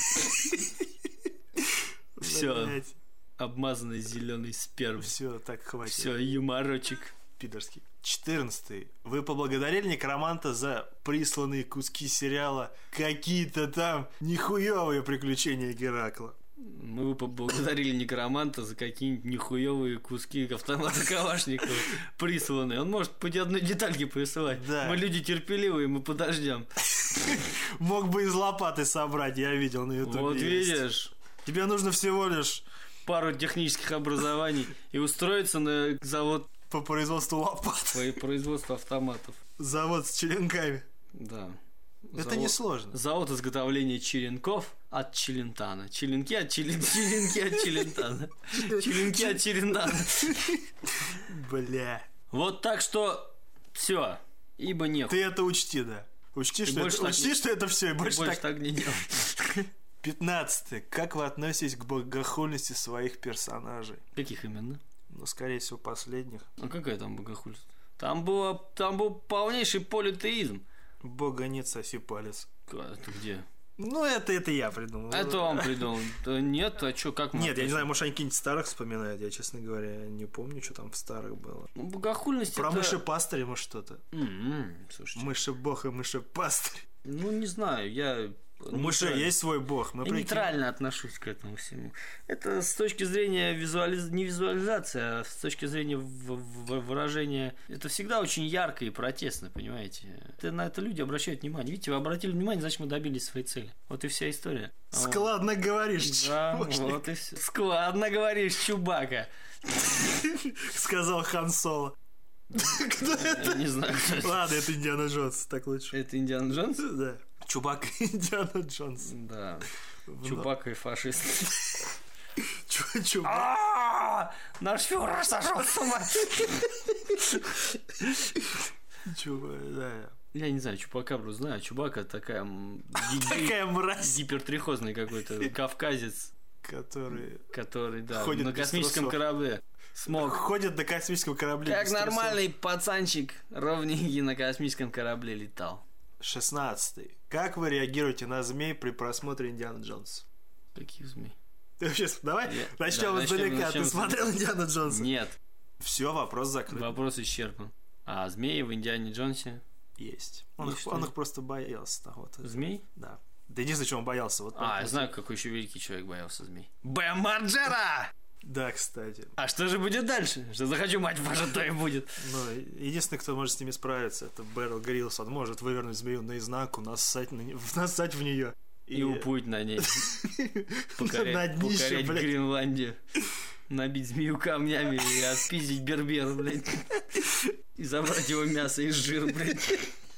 Все, обмазанный зеленый спермой. Все, так хватит. Все, юморочек. Пидорский. четырнадцатый. Вы поблагодарили некроманта за присланные куски сериала «Какие-то там нихуевые приключения Геракла». Мы бы поблагодарили некроманта за какие-нибудь нихуевые куски автомата Калашникова присланные. Он может по одной детальке присылать. Да. Мы люди терпеливые, мы подождем. Мог бы из лопаты собрать, я видел на ютубе. Вот видишь. Тебе нужно всего лишь пару технических образований и устроиться на завод по производству лопат. По производству автоматов. Завод с черенками. Да. Это завод, несложно. Завод изготовления черенков от Челентана. Черенки от Челен... Черенки от Челентана. Черенки от Челентана. Бля. Вот так что все. Ибо нехуй. Ты это учти, да. Учти, что это, учти, не... что это все, и больше, больше так... так не делай. пятнадцатый. Как вы относитесь к богохульности своих персонажей? Каких именно? Ну, скорее всего, последних. А какая там богохульство? Там, было, там был полнейший политеизм. Бога нет, соси палец. Это где? Ну, это, это я придумал. Это он придумал. Да нет, а что, как мы... Нет, я не знаю, может, они какие-нибудь старых вспоминают. Я, честно говоря, не помню, что там в старых было. Ну, богохульность Про это... мышепастыря, может, что-то. Mm-hmm. Слушайте. Мышебог и мышепастырь. Ну, не знаю, я... У мышей есть свой бог. Мы я прикинь... нейтрально отношусь к этому всему. Это с точки зрения визуализ... не визуализации, а с точки зрения в... В... выражения. Это всегда очень ярко и протестно, понимаете? Это, на это люди обращают внимание. Видите, вы обратили внимание, значит, мы добились своей цели. Вот и вся история. Складно вот. Говоришь, да, вот и все. Складно говоришь, Чубака. Сказал Хан Соло. Кто это? Я не знаю, кто это. Ладно, это Индиана Джонс, так лучше. Это Индиана Джонс? Да. Чубака и Индиана Джонс. Да. Чубака и фашист. Чубака. Наш фюрер сошел с ума. Чубака, да. Я не знаю, Чупакабру знаю. Чубака такая... Такая мразь. Гипертрихозный какой-то кавказец. Который... Который, да, ходит на космическом корабле. Смог. Ходит на космическом корабле. Как нормальный пацанчик ровненький на космическом корабле летал. шестнадцатый. Как вы реагируете на змей при просмотре Индиана Джонса? Каких змей? Ты вообще, давай Я... начнем да, издалека. Начнем, Ты начнем... смотрел Индиана Джонса? Нет. Все, вопрос закрыт. Вопрос исчерпан. А змеи в Индиане Джонсе? Есть. Он, их, он их просто боялся. Вот. Змей? Да. Да единственное, чего он боялся. Вот а, я знаю, какой еще великий человек боялся змей. Бэм Марджера! Да, кстати. А что же будет дальше? Что захочу, мать ваша, то и будет. Ну, единственный, кто может с ними справиться, это Бэрил Гриллс. Он может вывернуть змею наизнанку, нассать, на не... нассать в нее. И, и уплыть на ней. Покорять, покорять Гренландию. набить змею камнями и отпиздить бербера, блядь. И забрать его мясо и жир, блядь.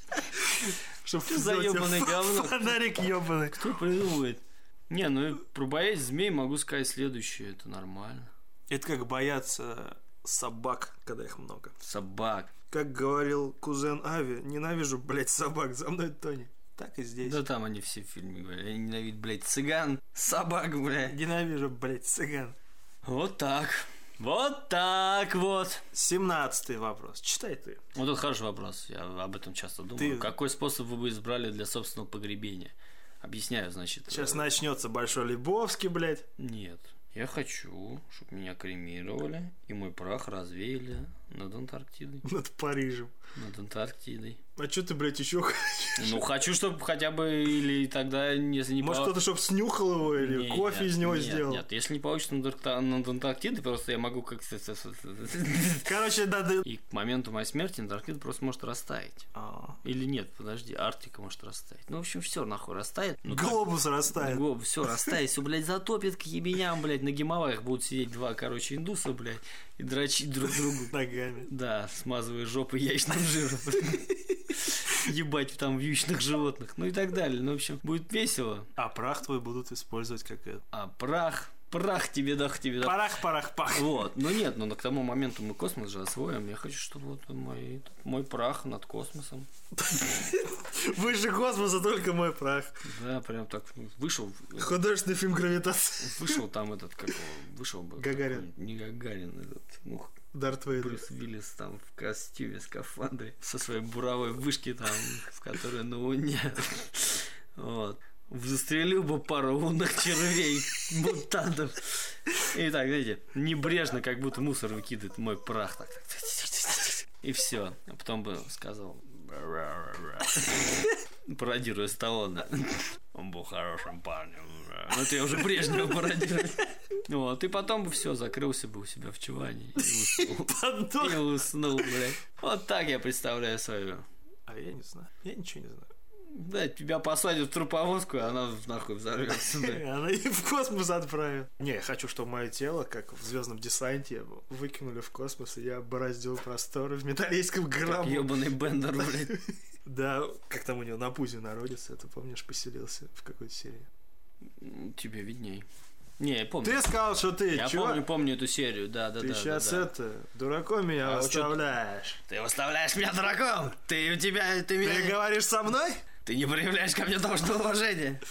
Чтоб заебанное говно. Фонарик ебаный. Кто придумывает? Не, ну про боязнь змей могу сказать следующее. Это нормально. Это как бояться собак, когда их много. Собак. Как говорил кузен Ави, ненавижу, блядь, собак, за мной Тони. Так и здесь. Да там они все в фильме говорят. Я ненавижу, блядь, цыган, собак, блядь. Ненавижу, блядь, цыган. Вот так. Вот так вот. семнадцатый вопрос. Читай ты. Вот это хороший вопрос. Я об этом часто думаю. Ты... Какой способ вы бы избрали для собственного погребения? Объясняю, значит. Сейчас э... начнется Большой Лебовский, блядь. Нет. Я хочу, чтобы меня кремировали и мой прах развеяли над Антарктидой. Над Парижем. Над Антарктидой. А что ты, блядь, еще хочешь? Ну, хочу, чтобы хотя бы, или тогда, если не Может, по... кто-то, чтобы снюхал его, или нет, кофе из него нет, сделал? Нет, если не получится над, над Антарктидой, просто я могу как-то... Короче, надо... И к моменту моей смерти Антарктида просто может растаять. А. Или нет, подожди, Арктика может растаять. Ну, в общем, все нахуй растает. Ну, глобус так... растает. Глобус, все растает, все, блядь, затопит к ебеням, блядь, на Гималаях будут сидеть два, короче, индуса, блядь, и дрочить друг другу. Ногами. Да, смазывая жопы яичным жиром. Ебать там вьючных животных, ну и так далее. Ну, в общем, будет весело. А прах твой будут использовать как это. А прах, прах тебе дах, тебе дах. Парах, парах, пах. Вот, ну нет, но к тому моменту мы космос же освоим. Я хочу, чтобы вот мой, мой прах над космосом. Выше космоса только мой прах. Да, прям так вышел. Художественный фильм «Гравитация». Вышел там этот, как его, вышел бы. Гагарин. Не Гагарин, этот, ну, Дарт Вейдер. Брюс Уиллис там в костюме, скафандре, со своей буровой вышки там, в которой на Луне. Вот. Застрелил бы пару лунных червей, мутантов. И так, знаете, небрежно, как будто мусор выкидывает мой прах. Так, так, так, и все. А потом бы сказал... Пародируя Сталлоне. Он был хорошим парнем. Ну, это я уже Брежнева пародирую. Вот, и потом бы все, закрылся бы у себя в чулане. И уснул. И уснул, блядь. Вот так я представляю свою. А я не знаю. Я ничего не знаю. Да, тебя посадят в труповозку, и она нахуй взорвется. Она и в космос отправит. Не, я хочу, чтобы мое тело, как в «Звездном десанте», выкинули в космос, и я бороздил просторы в металлическом гробу. Как ебаный Бендер, блядь. Да, как там у него на пузе народится, ты помнишь, поселился в какой-то серии? Тебе видней. Не, я помню. Ты сказал, что ты, Я чувак, помню, помню эту серию, да, да, ты да. сейчас да, да. это, дураком меня А выставляешь. Ты выставляешь меня дураком? Ты у тебя, ты меня... Ты говоришь со мной? Ты не проявляешь ко мне должного уважения.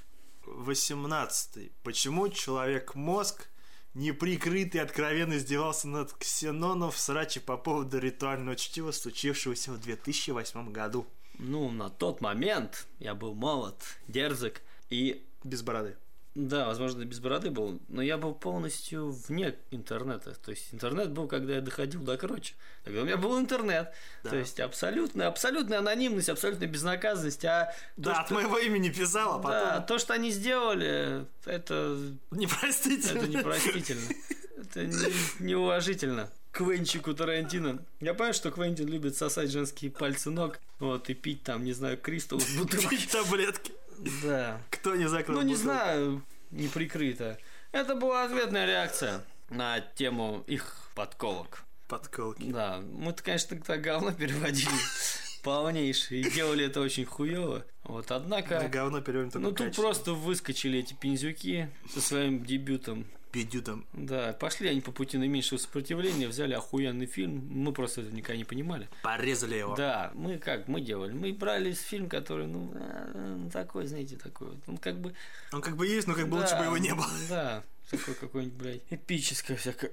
восемнадцатый. Почему человек-мозг неприкрытый откровенно издевался над Ксеноном в сраче по поводу ритуального чтива, случившегося в две тысячи восьмом году? Ну, на тот момент я был молод, дерзок и... Без бороды. Да, возможно, без бороды был, но я был полностью вне интернета. То есть интернет был, когда я доходил до короче. Тогда у меня был интернет. Да. То есть абсолютная, абсолютная анонимность, абсолютная безнаказанность. А да, то, от что... моего имени писал, а потом... Да, то, что они сделали, это... Непростительно. Это непростительно. Это не, неуважительно. Квентику Тарантино. Я понимаю, что Квентин любит сосать женские пальцы ног, вот, и пить там, не знаю, кристалл с бутылки. Пить таблетки. Да. Кто не закрыл Ну, не бутылку? знаю, не прикрыто. Это была ответная реакция на тему их подколок. Подколки. Да, мы-то, конечно, тогда говно переводили полнейшее, и делали это очень хуёво. Вот, однако... Да, говно переводим только Ну, тут качественно. просто выскочили эти пиндзюки со своим дебютом. Бедютом. Да, пошли они по пути наименьшего сопротивления, взяли охуенный фильм, мы просто этого никогда не понимали. Порезали его. Да, мы как, мы делали, мы брали фильм, который, ну, такой, знаете, такой вот, он как бы... Он как бы есть, но как бы да, лучше бы его не было. Да, такой какой-нибудь, блядь, эпическая всякая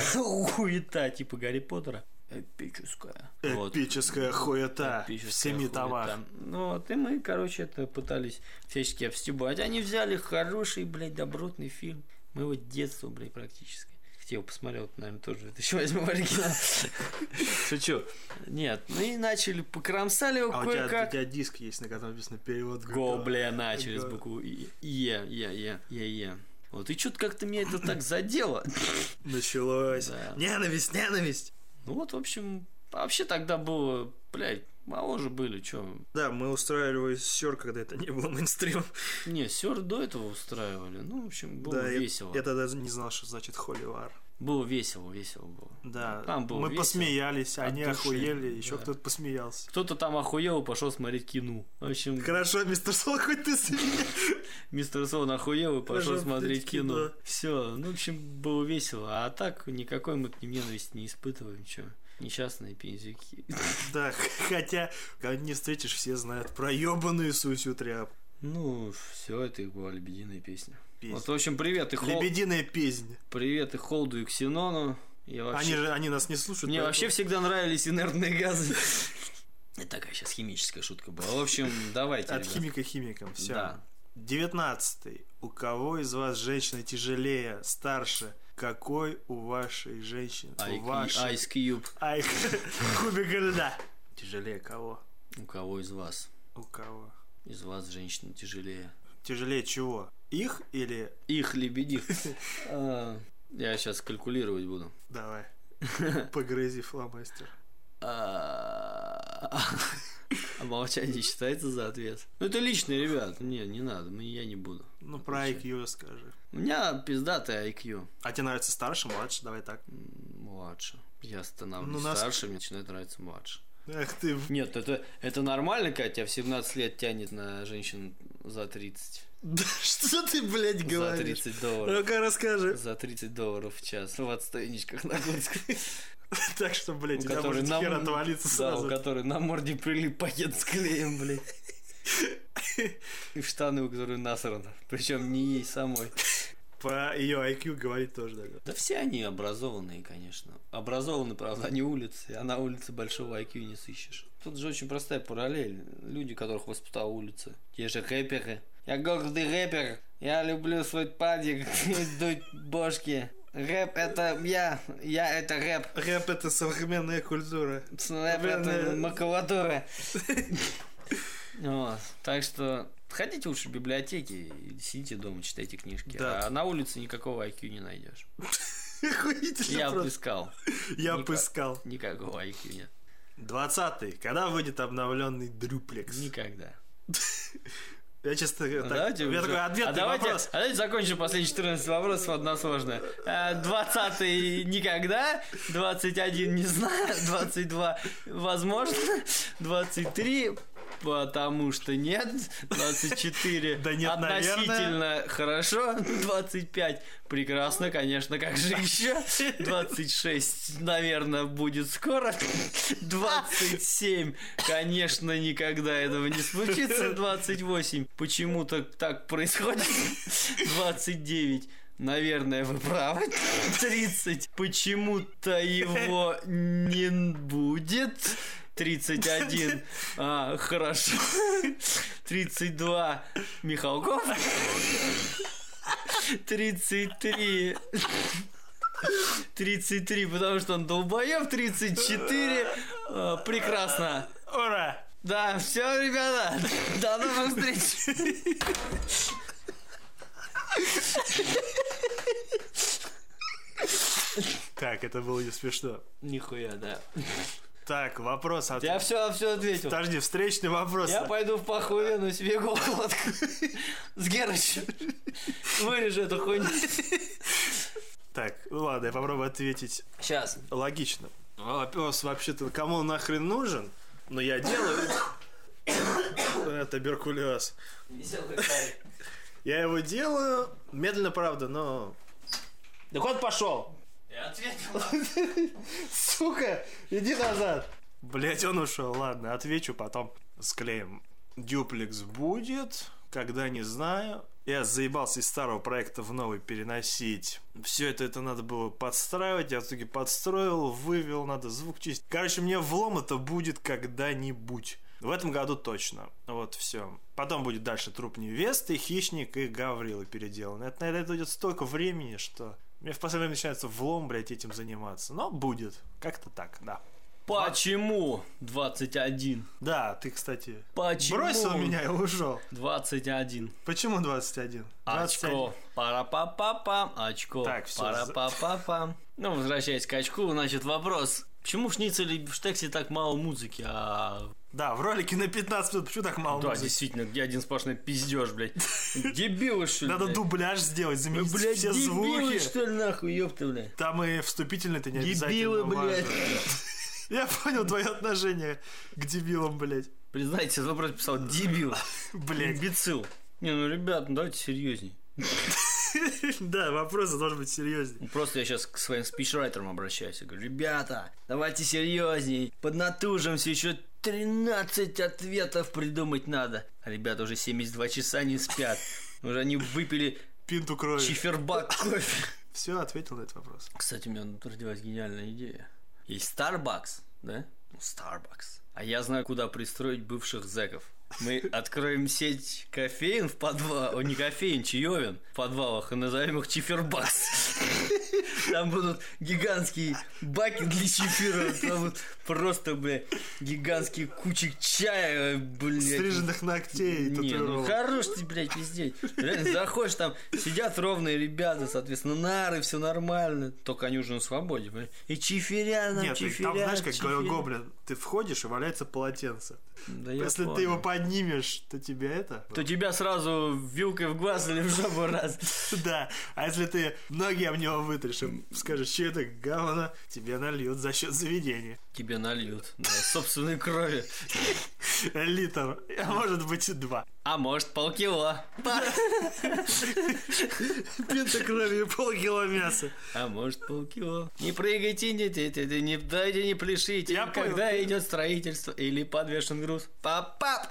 хуета, типа Гарри Поттера. Эпическая. Эпическая вот. хуета Эпическая в семи хуета. томах. Ну вот, и мы, короче, это пытались всячески обстебать. Они взяли хороший, блядь, добротный фильм моего детства, блядь, практически. Хотя я его посмотрел, наверное, тоже в две тысячи восьмом оригинал. Шучу. Нет, ну и начали, покромсали его а кое-как. у тебя, у тебя диск есть, на котором написано перевод. Го, бля, начали с буквы Е, Е, Е, Е, Е. Вот, и что-то как-то меня это так задело. Началось. Да. Ненависть, ненависть. Ну вот, в общем, вообще тогда было, блядь, моложе были, чё. Да, мы устраивали сёр, когда это не было мейнстримом. Не, сёр до этого устраивали, ну, в общем, было да, весело. Я, я тогда не знал, что значит холивар. Было весело, весело было. Да, Там было мы весело. Посмеялись, они От души, охуели, еще да. кто-то посмеялся. Кто-то там охуел и пошел смотреть кино. В общем, Хорошо, мистер Сол, хоть ты смеялся. мистер Сон охуел и пошел Хорошо, смотреть кино. кино. Все, ну, в общем, было весело. А так, никакой мы к ним ненависти не испытываем. Че, несчастные пиздюки. Да, хотя, когда не встретишь, все знают про ебаную сусю тряпку. Ну, все, это их была лебединая песня. Песня. Вот, в общем, привет и хол... Лебединая песня. Привет и Холду, и Ксенону. Я вообще... Они же, они нас не слушают. Мне поэтому- вообще всегда нравились инертные газы. Это такая сейчас химическая шутка была. В общем, давайте, От ребят. химика химикам, все. Да. Девятнадцатый. У кого из вас женщина тяжелее, старше? Какой у вашей женщины? У Ай- вашей. Ice Cube. Ай, кубик льда. Тяжелее кого? У кого из вас? У кого? Из вас женщина тяжелее. Тяжелее чего? Их или... Их лебедих. А, Я сейчас калькулировать буду. Давай. Погрызи фломастер. А а молчание считается за ответ. Ну это личный, ребят. Не, не надо, мы- я не буду. Ну, про ай кью скажи. У меня пиздатый ай кью. А тебе нравится старше, младше? Давай так. М, Младше. Я становлюсь Ну, нас- старше, мне начинает нравиться младше. Эх ты... Нет, это, это нормально, когда тебя в семнадцать лет тянет на женщин за тридцать. Да что ты, блядь, За говоришь? тридцать долларов. Ну-ка расскажи. За тридцать долларов в час в отстойничках на Курской. Так что, блядь, У у тебя которой может на хер м- отвалиться Да, сразу. у которой на морде прилип пакет с клеем, блядь. И в штаны, у которой насрано. Причем не ей самой. По ее ай кью говорить тоже, да. Да все они образованные, конечно. Образованы, правда, они улицы, а на улице большого ай кью не сыщешь. Тут же очень простая параллель. Люди, которых воспитала улица. Те же рэперы. Я гордый рэпер. Я люблю свой падик, дуть бошки. Рэп это я. Я это рэп. Рэп — это современная культура. Рэп это Современная- макулатура. Вот. Так что ходите лучше в библиотеки и сидите дома, читайте книжки. Да. А на улице никакого ай кью не найдешь. Охуительно Я просто. обыскал. Я Никак. обыскал. Никакого ай кью нет. Двадцатый. Когда выйдет обновленный Дрюплекс? Никогда. Я честно... Ну, так, давайте у меня уже- такой а ответный давайте, вопрос. а давайте закончим последние четырнадцать вопросов односложно. А, двадцатый никогда, двадцать один не знаю, двадцать два возможно, двадцать три потому что нет, двадцать четыре Да нет, относительно хорошо, двадцать пять прекрасно, конечно, как же еще, двадцать шесть, наверное, будет скоро, двадцать семь, конечно, никогда этого не случится, двадцать восемь, почему-то так происходит, двадцать девять, наверное, вы правы. тридцать. Почему-то его не будет. тридцать один. А, хорошо. тридцать два. Михалков. тридцать три. тридцать три, потому что он долбоёб. тридцать четыре. А, прекрасно. Ура! Да, все, ребята. До новых встреч. Так, это было не смешно. Нихуя, да. Так, вопрос от... Я все, все ответил. Подожди, встречный вопрос. Я пойду в похуену себе голову с Герычем. Вырежу эту хуйню. Так, ну ладно, я попробую ответить Сейчас. логично. Вопрос вообще-то, кому он нахрен нужен? Но я делаю... Э, Туберкулез. Я его делаю медленно, правда, но... Да куда пошел? Я ответил. Сука, иди назад. Блять, он ушел. Ладно, отвечу потом. Склеим. Дюплекс будет, когда не знаю. Я заебался из старого проекта в новый переносить. Все это, это надо было подстраивать. Я в итоге подстроил, вывел, надо звук чистить. Короче, мне влом это будет когда-нибудь. В этом году точно. Вот, все. Потом будет дальше Труп невесты, Хищник и Гаврила переделаны. Это, на это уйдет столько времени, что... Мне в последнее время начинается влом, блядь, этим заниматься. Но будет. Как-то так, да. Почему двадцать один? Да, ты, кстати, Почему? бросил меня и ушел. двадцать один. Почему двадцать один? двадцать один. Очко. Пара-па-па-пам. Очко. Так, всё. Пара-па-па-пам. Ну, возвращаясь к очку, значит, вопрос. Почему в Шницеле и в Штексе так мало музыки, а Да, в ролике на пятнадцать минут. Почему так мало Да, музыки? действительно, где один сплошной пиздеж, блядь. Дебилы, что ли? Надо блядь? дубляж сделать, заменить Вы, блядь, все дебилы, звуки. что ли, нахуй, ёпта, блядь. Там и вступительный-то не обязательно Дебилы, блядь. важно. Я понял твое отношение к дебилам, блядь. Признайте, этот вопрос писал дебил. Блядь. Имбецил. Не, ну, ребят, ну давайте серьезней. Да, вопрос должен быть серьезнее. Просто я сейчас к своим спичрайтерам обращаюсь. Я говорю, ребята, давайте серьезней. Поднатужимся, еще тринадцать ответов придумать надо. А ребята уже семьдесят два часа не спят. Уже они выпили Пинту крови. чифербак кофе. Все, ответил на этот вопрос. Кстати, у меня родилась гениальная идея. Есть Starbucks, да? Ну, Starbucks. А я знаю, куда пристроить бывших зэков. Мы откроем сеть кофеин в подвалах, о, не кофеин, чаевин в подвалах и назовем их Чифербакс. Там будут гигантские баки для чифира, там будут просто, бля, гигантские кучи чая, блядь. Стриженных ногтей и Не, ну татуировок. хорош ты, блядь, пиздеть. Реально, заходишь, там сидят ровные ребята, соответственно, нары, все нормально. Только они уже на свободе, блядь. И чиферя нам, Нет, ты чиферя, там, знаешь, как чиферя. говорил Гоблин, ты входишь и валяется полотенце. Да я Если понял. ты его поднимешь, то тебе это... То тебя сразу вилкой в глаз или в жопу раз. Да, а если ты ноги об него вытрешь и скажешь, что это говно, тебе нальют за счет заведения. Тебе нальют, да, собственной крови. Литр, а может быть и два. А может полкило. Пинта крови и полкило мяса. А может полкило. Не прыгайте, не, не, не, не дайте, не пляшите. Я когда понял. идет строительство или подвешен груз. Папа.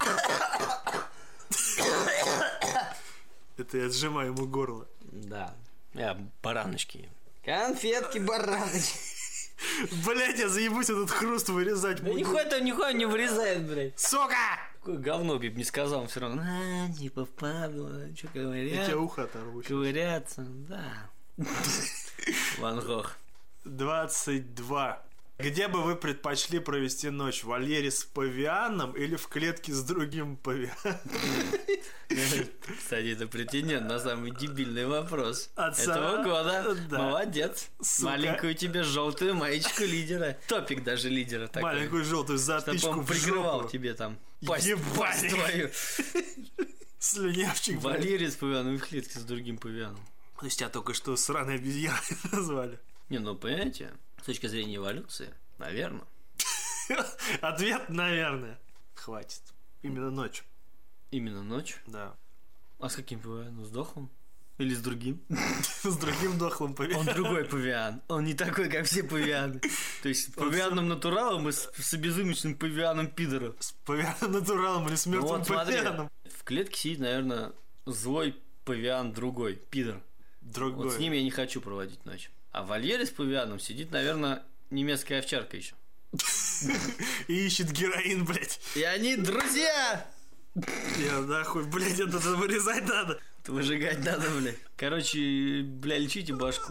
Это я сжимаю ему горло. Да, я бараночки. Конфетки, бараночки. Блять, я заебусь этот хруст вырезать Да буду. нихуя там нихуя не вырезает, блядь. Сука! Какое говно, Биб не сказал, он все равно. А, типа впадло, что Я ковыряться. тебе ухо оторву. Ковыряться, да. Ван Гог. двадцать два. Где бы вы предпочли провести ночь? В вольере с павианом или в клетке с другим павианом? Кстати, это претендент на самый дебильный вопрос Отца- этого года. да. Молодец. Сука. Маленькую тебе желтую маечку лидера. Топик даже лидера такой. Маленькую желтую Чтобы затычку он в прикрывал жопу. тебе там пасть, Ебать. пасть твою. Слюнявчик. блядь. Валерий с павианом и в клетке с другим павианом. То есть тебя только что сраной обезьяной назвали. Не, ну понимаете, с точки зрения эволюции, наверное. Ответ, наверное. Хватит. Именно ночь. Именно ночь. Да. А с каким павианом? С дохлым? Или с другим? С другим дохлым Он павианом. другой павиан. Он не такой, как все павианы. То есть с павианом натуралом и с, с обезумечным павианом пидором. С павианом натуралом или с Ну мертвым вот смотри, павианом. в клетке сидит, наверное, злой павиан другой, пидор. Другой. Вот с ним я не хочу проводить ночь. А в вольере с павианом сидит, наверное, немецкая овчарка еще. И ищет героин, блядь. И они друзья! Я нахуй, блядь, это вырезать надо. Это выжигать надо, блядь. Короче, бля, лечите башку.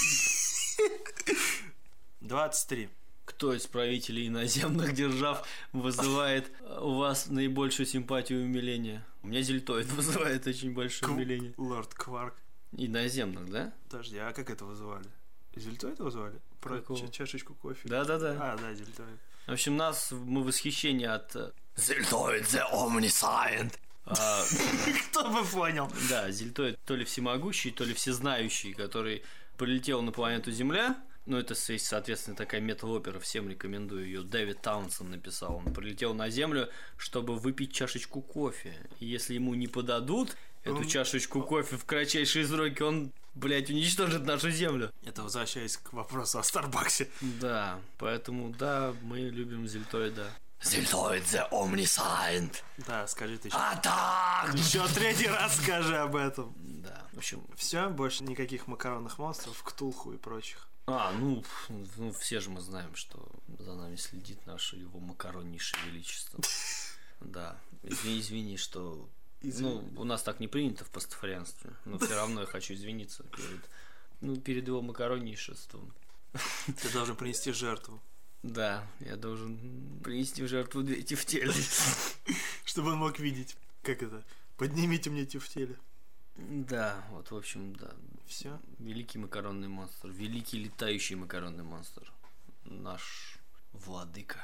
двадцать три. Кто из правителей иноземных держав вызывает у вас наибольшую симпатию и умиление? У меня Зельтоид вызывает очень большое умиление. Лорд Кварк. Иноземных, да? Подожди, а как это вызывали? Зельтой это вызывали? Про Какого? ча- чашечку кофе. Да-да-да. А, да, Зельтой. В общем, нас, мы в восхищении от... э, Зельтоид the Omniscient. А, Кто бы понял? да, Зельтоид то ли всемогущий, то ли всезнающий, который прилетел на планету Земля. Ну, это, соответственно, такая метал-опера, всем рекомендую ее. Дэвид Таунсен написал. Он прилетел на Землю, чтобы выпить чашечку кофе. И если ему не подадут эту Он- чашечку кофе в кратчайшие сроки, он, блядь, уничтожит нашу Землю. Это возвращаясь к вопросу о Старбаксе. Да, поэтому, да, мы любим Зельтоида. Зельтоид the Omniscient. Да, скажи ты еще. Атак! Еще третий раз скажи об этом. Да, в общем... Все, больше никаких макаронных монстров, Ктулху и прочих. А, ну, ну, все же мы знаем, что за нами следит наше его макароннейшее величество. Да, извини, извини, что... Извини. Ну, у нас так не принято в пастафарианстве, но все равно я хочу извиниться перед, ну, перед его макароннейшеством. Ты должен принести жертву. Да, я должен принести в жертву две тефтели. Чтобы он мог видеть. Как это? Поднимите мне тефтели. Да, вот, в общем, да. Все. Великий макаронный монстр, великий летающий макаронный монстр. Наш владыка.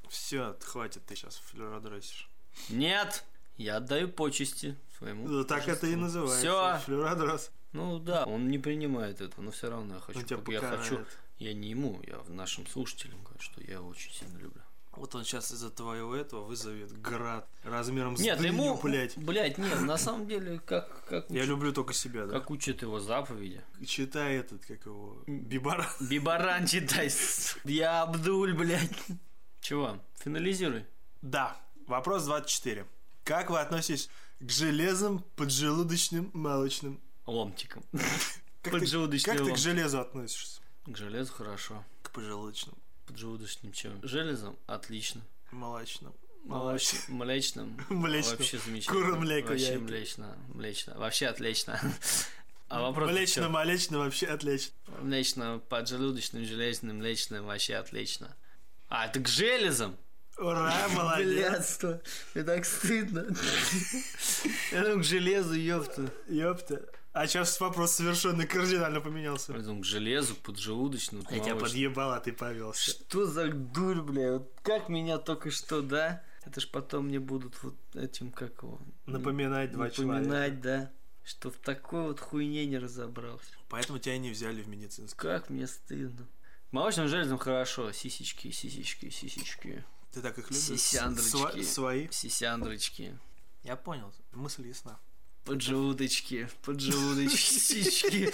Все, хватит, ты сейчас флюородросишь. Нет! Я отдаю почести своему. Ну, так это и называется. Все. Флюородрос. Ну да, он не принимает этого, но все равно я хочу. Он тебя как я покарает. хочу. Я не ему, я нашим слушателям говорю, что я его очень сильно люблю. Вот он сейчас из-за твоего этого вызовет град размером с Нет, дыню, ему, блядь. блядь, нет, на самом деле, как, как, Я учат, люблю только себя, да? как учат его заповеди. Читай этот, как его, Бибаран. Бибаран читай. Я Абдуль, блядь. Чего? Финализируй. Да. Вопрос двадцать четыре. Как вы относитесь к железам поджелудочным молочным? Ломтиком. Как Поджелудочный ты, как ты к ломтик. железу относишься? К железу хорошо. К поджелудочным. Поджелудочным чем? Железом? Отлично. Молочным. Молоч... Млечным? Млечным. Вообще замечательно. Кура, млеко, Вообще яйки. млечно. Млечно. Вообще отлично. А вопрос Млечно, молечно, вообще отлично. Млечно, поджелудочным, железным, млечным, вообще отлично. А, это к железам? Ура, молодец. Блядство. Мне так стыдно. Я думаю, к железу, ёпта. Ёпта. А сейчас вопрос совершенно кардинально поменялся. Я думаю, к железу, к поджелудочному, к Я тебя молочному. подъебал, а ты повелся. Что за дурь, бля? Вот как меня только что, да? Это ж потом мне будут вот этим, как его... Напоминать два человека. Напоминать, да. Что в такой вот хуйне не разобрался. Поэтому тебя и не взяли в медицинскую. Как мне стыдно. Молочным железом хорошо. Сисечки, сисечки, сисечки. Ты так их любишь? Сисяндрочки. Сва- Свои? Сисяндрочки. Я понял. Мысль ясна. Поджелудочки, поджелудочки.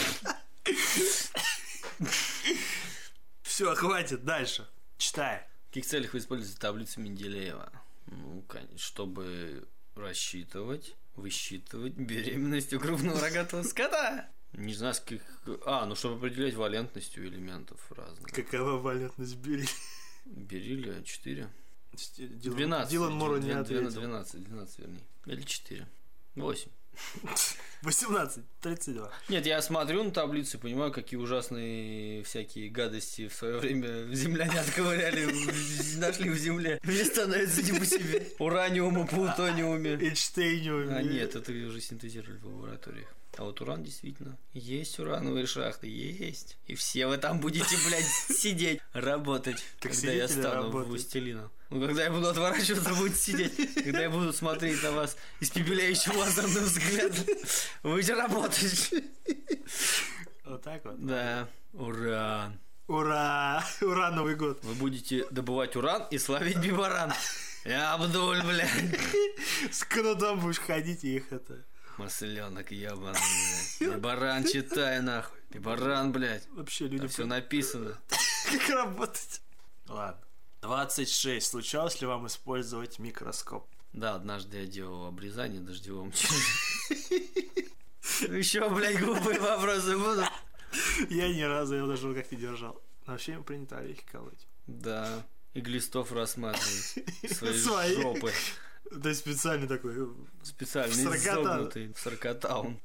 Все, хватит, дальше. Читай. В каких целях вы используете таблицу Менделеева? Ну, конечно, чтобы рассчитывать, высчитывать беременность у крупного рогатого скота. Не знаю, с каких... А, ну, чтобы определять валентность у элементов разных. Какова валентность Берилля? Бериллия четыре. Дилан, двенадцать. Дилан Муро не Две- ответил. двенадцать, двенадцать, вернее. Или четыре. восемь. восемнадцать, тридцать два. Нет, я смотрю на таблицу и понимаю, какие ужасные всякие гадости в свое время земляне отковыряли, в- нашли в земле. Мне становится не по себе. Ураниуму, плутониуме. Эйнштейню. А нет, это уже синтезировали в лабораториях. А вот уран действительно есть, урановые шахты есть. И все вы там будете, блядь, сидеть, работать, Как когда я сидеть или стану работать? властелином. Ну, когда я буду отворачиваться, будете сидеть. Когда я буду смотреть на вас испепеляющим лазерным взглядом, вы будете работать. Вот так вот. Да, уран. Ура! Ура, Новый год. Вы будете добывать уран и славить Бибаран. Я Абдуль, блядь. С кнутом будешь ходить и их это... Масленок ебаный, блядь. Бибаран читай, нахуй. Бибаран, блядь. Вообще люди... Все написано. Как работать? Ладно. двадцать шесть. Случалось ли вам использовать микроскоп? Да, однажды я делал обрезание дождевым червем. Еще, блядь, глупые вопросы будут. Я ни разу его даже в руках не держал. Но вообще им принято орехи колоть. Да, и глистов рассматривать. Свои Свои. жопы. То есть специально такой... Специально В сорокатаун. изогнутый в сорокатаун.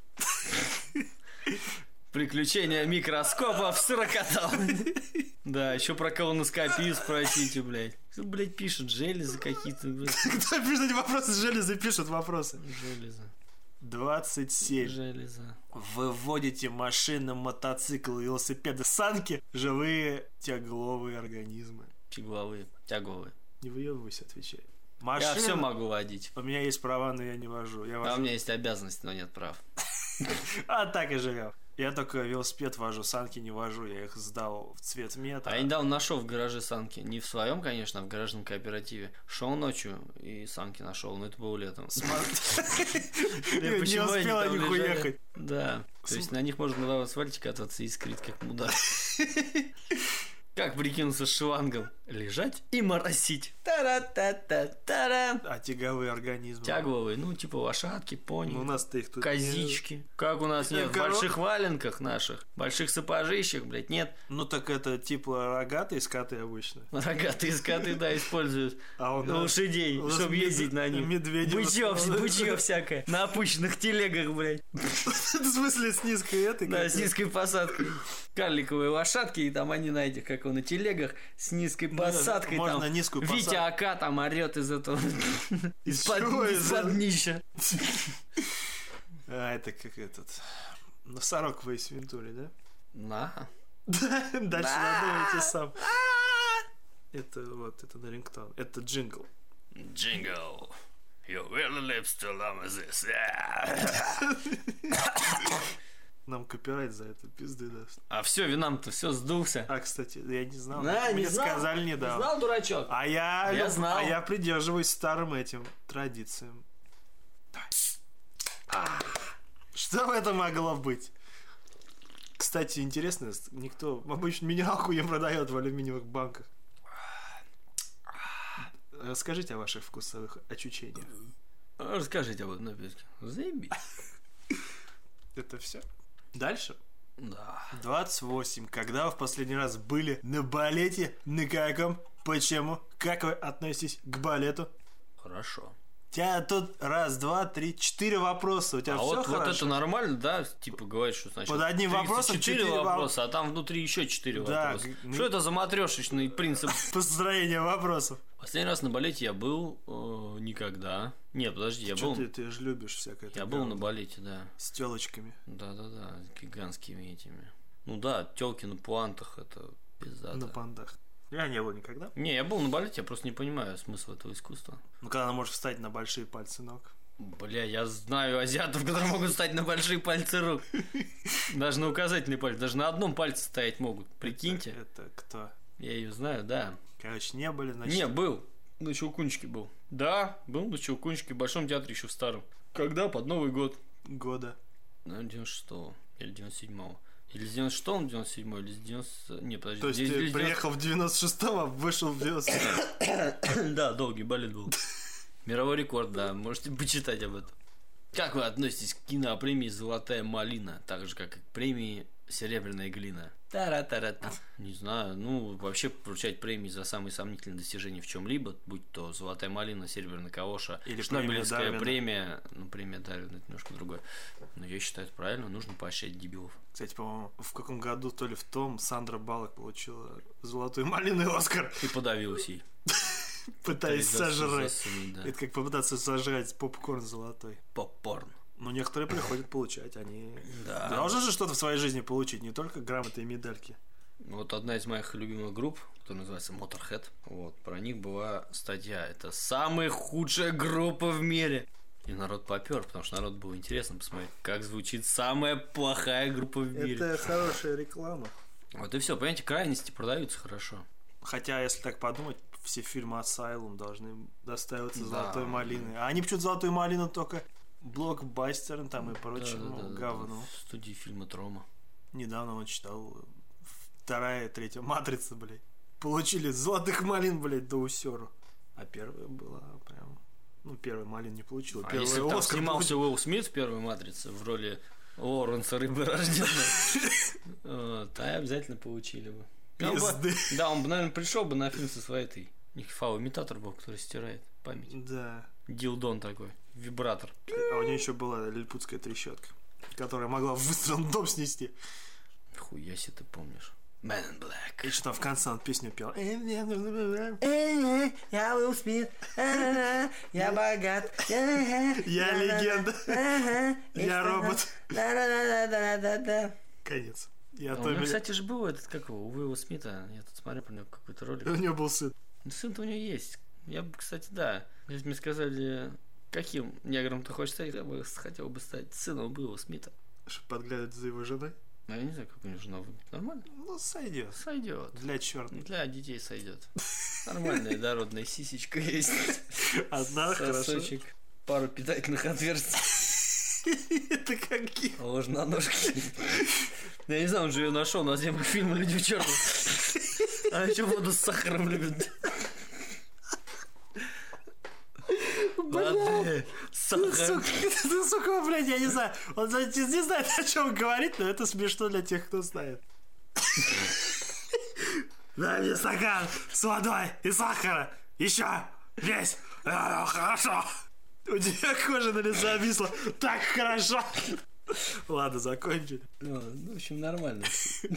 Приключения микроскопа в сорокатаун. Да, еще про колоноскопию спросите, блядь. Кто, блядь, пишет? Железы какие-то, блядь. Кто пишет эти вопросы, с железа пишут вопросы. Железо. двадцать семь. Железо. Вы вводите машины, мотоциклы, велосипеды, санки, живые тягловые организмы. Тягловые. Тяговые. Не выебывайся, отвечай. Я Машины... все могу водить. У меня есть права, но я не вожу. Я А вожу. у меня есть обязанности, но нет прав. А так и живем. Я только велосипед вожу, санки не вожу. Я их сдал в цвет мета. А я недавно нашел в гараже санки. Не в своем, конечно, а в гаражном кооперативе. Шел ночью и санки нашел, но это было летом. Не Почему они успел о там них лежали? уехать. Да. То есть на них можно на асфальте кататься и искрить, как мудак. Как прикинуться с шлангом? Лежать и моросить. Та-ра-та-та-та-ра. А тяговые организмы? Тягловые, ну типа лошадки, пони, Ну, у нас-то их тут... козички. Как у нас Я нет? В коро- больших валенках наших, больших сапожищах, блядь, нет. Ну, так это типа рогатые скоты обычно. Рогатые скоты, да, используют А у нас... лошадей, у нас чтобы мед- ездить на них. медведи в Бычьё, основном. бычьё всякое. На опущенных телегах, блядь. В смысле, с низкой этой? Да, как с это? низкой посадкой. Карликовые лошадки, и там они на этих, как он, на телегах, с низкой Ну, посадкой. можно там низкую Витя посадку. Ака там орет из этого. Из-под чего это? из-под днища. А, это как этот... Носорог в Эйс Вентуре, да? На. Дальше надумайте сам. Это вот, это на рингтон. Это джингл. Jingle. Your willy lips to love this. Нам копирайт за это пизды даст. А все, винам-то все сдулся. А, кстати, я не знал. Да, Мне не знал. сказали Не недавно. знал, дурачок? А я, Я люб- знал. а я придерживаюсь старым этим традициям. А, Что бы это могло быть? Кстати, интересно, никто обычно минералку не продает в алюминиевых банках. Расскажите о ваших вкусовых ощущениях. Расскажите об этом напитке. Заебись. Это все. Дальше. Да. двадцать восемь. Когда вы в последний раз были на балете? На каком? Почему? Как вы относитесь к балету? Хорошо. У тебя тут раз, два, три, четыре вопроса. У тебя А все вот, вот хорошо? это нормально, да? Типа говорить, что значит Под одним вопросом четыре четыре вопроса, а там внутри еще четыре Да, вопроса. г- Что это за матрешечный принцип? Построение вопросов. Последний раз на балете я был э, никогда. Нет, подожди, я Что был. ты, ты же любишь всякое. Я такое был на вот балете, да. С телочками. Да-да-да, с гигантскими этими. Ну да, телки на пуантах, это пиздато. На пандах. Я не был никогда. Не, я был на балете, я просто не понимаю смысл этого искусства. Ну, когда она может встать на большие пальцы ног. Бля, я знаю азиатов, которые могут встать на большие пальцы рук. Даже на указательный палец, даже на одном пальце стоять могут. Прикиньте. Это, это кто? Я ее знаю, да. Короче, не были, значит... Не, был. На Щелкунчике был. Да, был на Щелкунчике, в Большом театре еще в старом. Когда? Под Новый год. Года. Наверное, девяносто шестого или девяносто седьмого. Или с девяносто шестого на девяносто седьмой, или с девяносто... Не, подожди. То есть или- ты или с приехал в девяносто шестом, а вышел в девяносто седьмом. девяносто- Да, долгий балет был. Мировой рекорд, да, можете почитать об этом. Как вы относитесь к кинопремии «Золотая малина», так же, как и к премии «Серебряная глина»? Тара-тара-та. Не знаю, ну, вообще вручать премии за самые сомнительные достижения в чем-либо, будь то «Золотая малина», «Серебряная калоша», Или Шнобелевская премия Дарвина. премия, ну, премия Дарвина, это немножко другое. Но я считаю, это правильно, нужно поощрять дебилов. Кстати, по-моему, в каком году, то ли в том, Сандра Баллок получила золотую малину и Оскар, И подавилась ей. пытаясь Зас- сожрать. засунуть, да. Это как попытаться сожрать попкорн золотой. Попкорн. Но некоторые приходят получать, они... Да. Должны же что-то в своей жизни получить, не только грамоты и медальки. Вот одна из моих любимых групп, которая называется Motorhead, вот, про них была статья. Это самая худшая группа в мире. И народ попер, потому что народ было интересно посмотреть, как звучит самая плохая группа в мире. Это хорошая реклама. Вот и все, понимаете, крайности продаются хорошо. Хотя, если так подумать, все фильмы Asylum должны доставиться Да. золотой малиной. А они почему-то золотую малину только блокбастеры там и прочему Да-да-да-да-да. говну. В студии фильма Трома. Недавно он читал вторая, третья матрица, блядь. Получили золотых малин, блядь, до усеру. А первая была прям... Ну, первая малин не получила. А Первая если бы там Оскар снимался Уилл Смит в первой «Матрице» в роли Лоренса Рыбы рожденной, то обязательно получили бы. Он бы- Пизды. Да, он бы, наверное, пришел бы на фильм со своей этой. У них фау-имитатор был, который стирает память. Да. Дилдон такой, вибратор. А у нее еще была лилипутская трещотка, которая могла выстрелом дом снести. Хуя себе ты помнишь. Man in Black. И что там в конце он песню пел. Я Уилл Смит, я богат, Я легенда. Я робот. Конец. Я У то, него, бля- кстати, же был этот, как его, у Уилла Смита, я тут смотрел про него какой-то ролик. У него был сын. Ну, сын-то у него есть. Я бы, кстати, да. Если бы мне сказали, каким негром ты хочешь стать, я бы хотел бы стать сыном Уилла Смита. Чтобы подглядывать за его женой. Но я не знаю, как у него жена выглядит. Нормально? Ну, сойдет. Сойдет. Для черных. Для детей сойдет. Нормальная дородная сисечка есть. Одна хорошо. Сосочек. Пару питательных отверстий. Это какие? Ложь на ножки. Я не знаю, он же ее нашел на съемках фильма «Люди в черном». А еще воду с сахаром любит. Ладно, сахар. Сука, ты, сука, блядь, я не знаю. Он знаете, не знает, о чем говорит, но это смешно для тех, кто знает. Дай мне стакан с водой и сахара. Еще. Весь. А, хорошо. У тебя кожа на лице обвисла. Так хорошо. Ладно, закончили. Ну, в общем, нормально.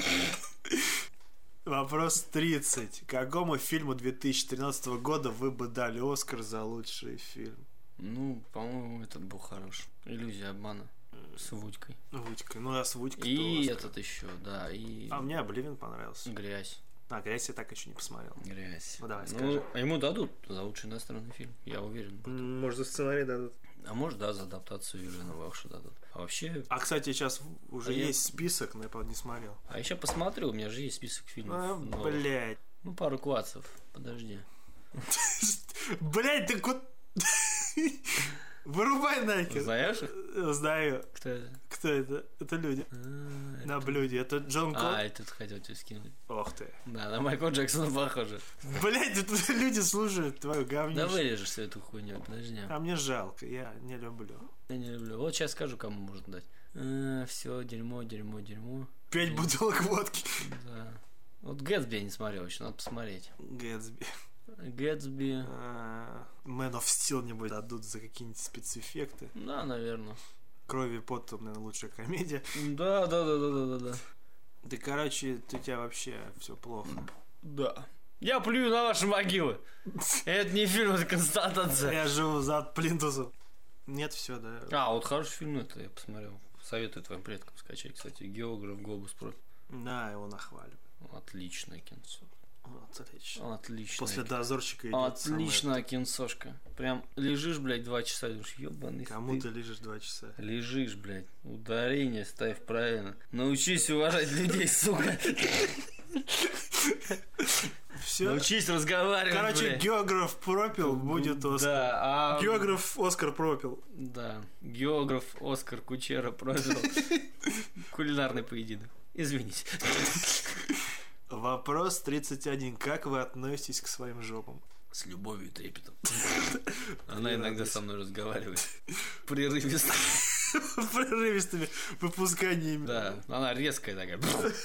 Вопрос тридцать. Какому фильму две тысячи тринадцатого года вы бы дали Оскар за лучший фильм? Ну, по-моему, этот был хорош. «Иллюзия обмана» с Вудькой. Вудька. Ну, а с Вудькой И то Оскар. этот еще, да, и А мне Обливин понравился. «Грязь». А, «Грязь» я так еще не посмотрел. «Грязь». Ну, давай, Ну, скажи. а ему дадут за лучший иностранный фильм, я уверен. Может, за сценарий дадут. А может, да, за адаптацию Юлиана Вахша дадут. А вообще... А, кстати, сейчас уже А я- есть список, но я, правда, не смотрел. А еще посмотрю, у меня же есть список фильмов. А, новых. блядь. Ну, пару квацев, подожди. Блядь, ты куда... Вырубай нахер. Знаешь их? Знаю. Кто это? Кто это? Это люди. А, На блюде. Это Джон А, Кот. этот хотел тебе скинуть. Ох ты. Да, на Майкла Джексона похоже. Блядь, тут люди слушают твою Да говнишко. вырежешь всю эту хуйню, подожди. А мне жалко, я не люблю. Я не люблю. Вот сейчас скажу, кому можно дать. Все, дерьмо, дерьмо, дерьмо. Пять бутылок водки. Да. Вот Гэтсби я не смотрел еще, надо посмотреть. Гэтсби. Гэтсби. А, Man of Steel, небось, дадут за какие-нибудь спецэффекты. Да, наверное. Крови и потом, наверное, лучшая комедия. Да, да, да, да, да, да, да. Да, короче, у тебя вообще все плохо. Да. Я плюю на ваши могилы. Это не фильм, это констатация. Я живу за плинтусом. Нет, все, да. А, вот хороший фильм это я посмотрел. Советую твоим предкам скачать, кстати. «Географ Глобус пропил». Да, его нахваливают. Отличное кинцо. Вот, отлично. Отлично. После дозорщика идет Отличная кинцошка. Прям лежишь, блядь, два часа и думаешь, ёбаный Кому стыд. ты лежишь два часа? Лежишь, блядь. Ударение ставь правильно. Научись уважать людей, сука. Все. Научись разговаривать, Короче, блядь. географ пропил, будет Оскар. Да, а... Географ Оскар пропил. Да. Географ Оскар Кучера провел кулинарный поединок. Извините. Вопрос тридцать один. Как вы относитесь к своим жопам? С любовью и трепетом. Она иногда со мной разговаривает. Прерывисто. Прерывистыми выпусканиями. Да, она резкая такая.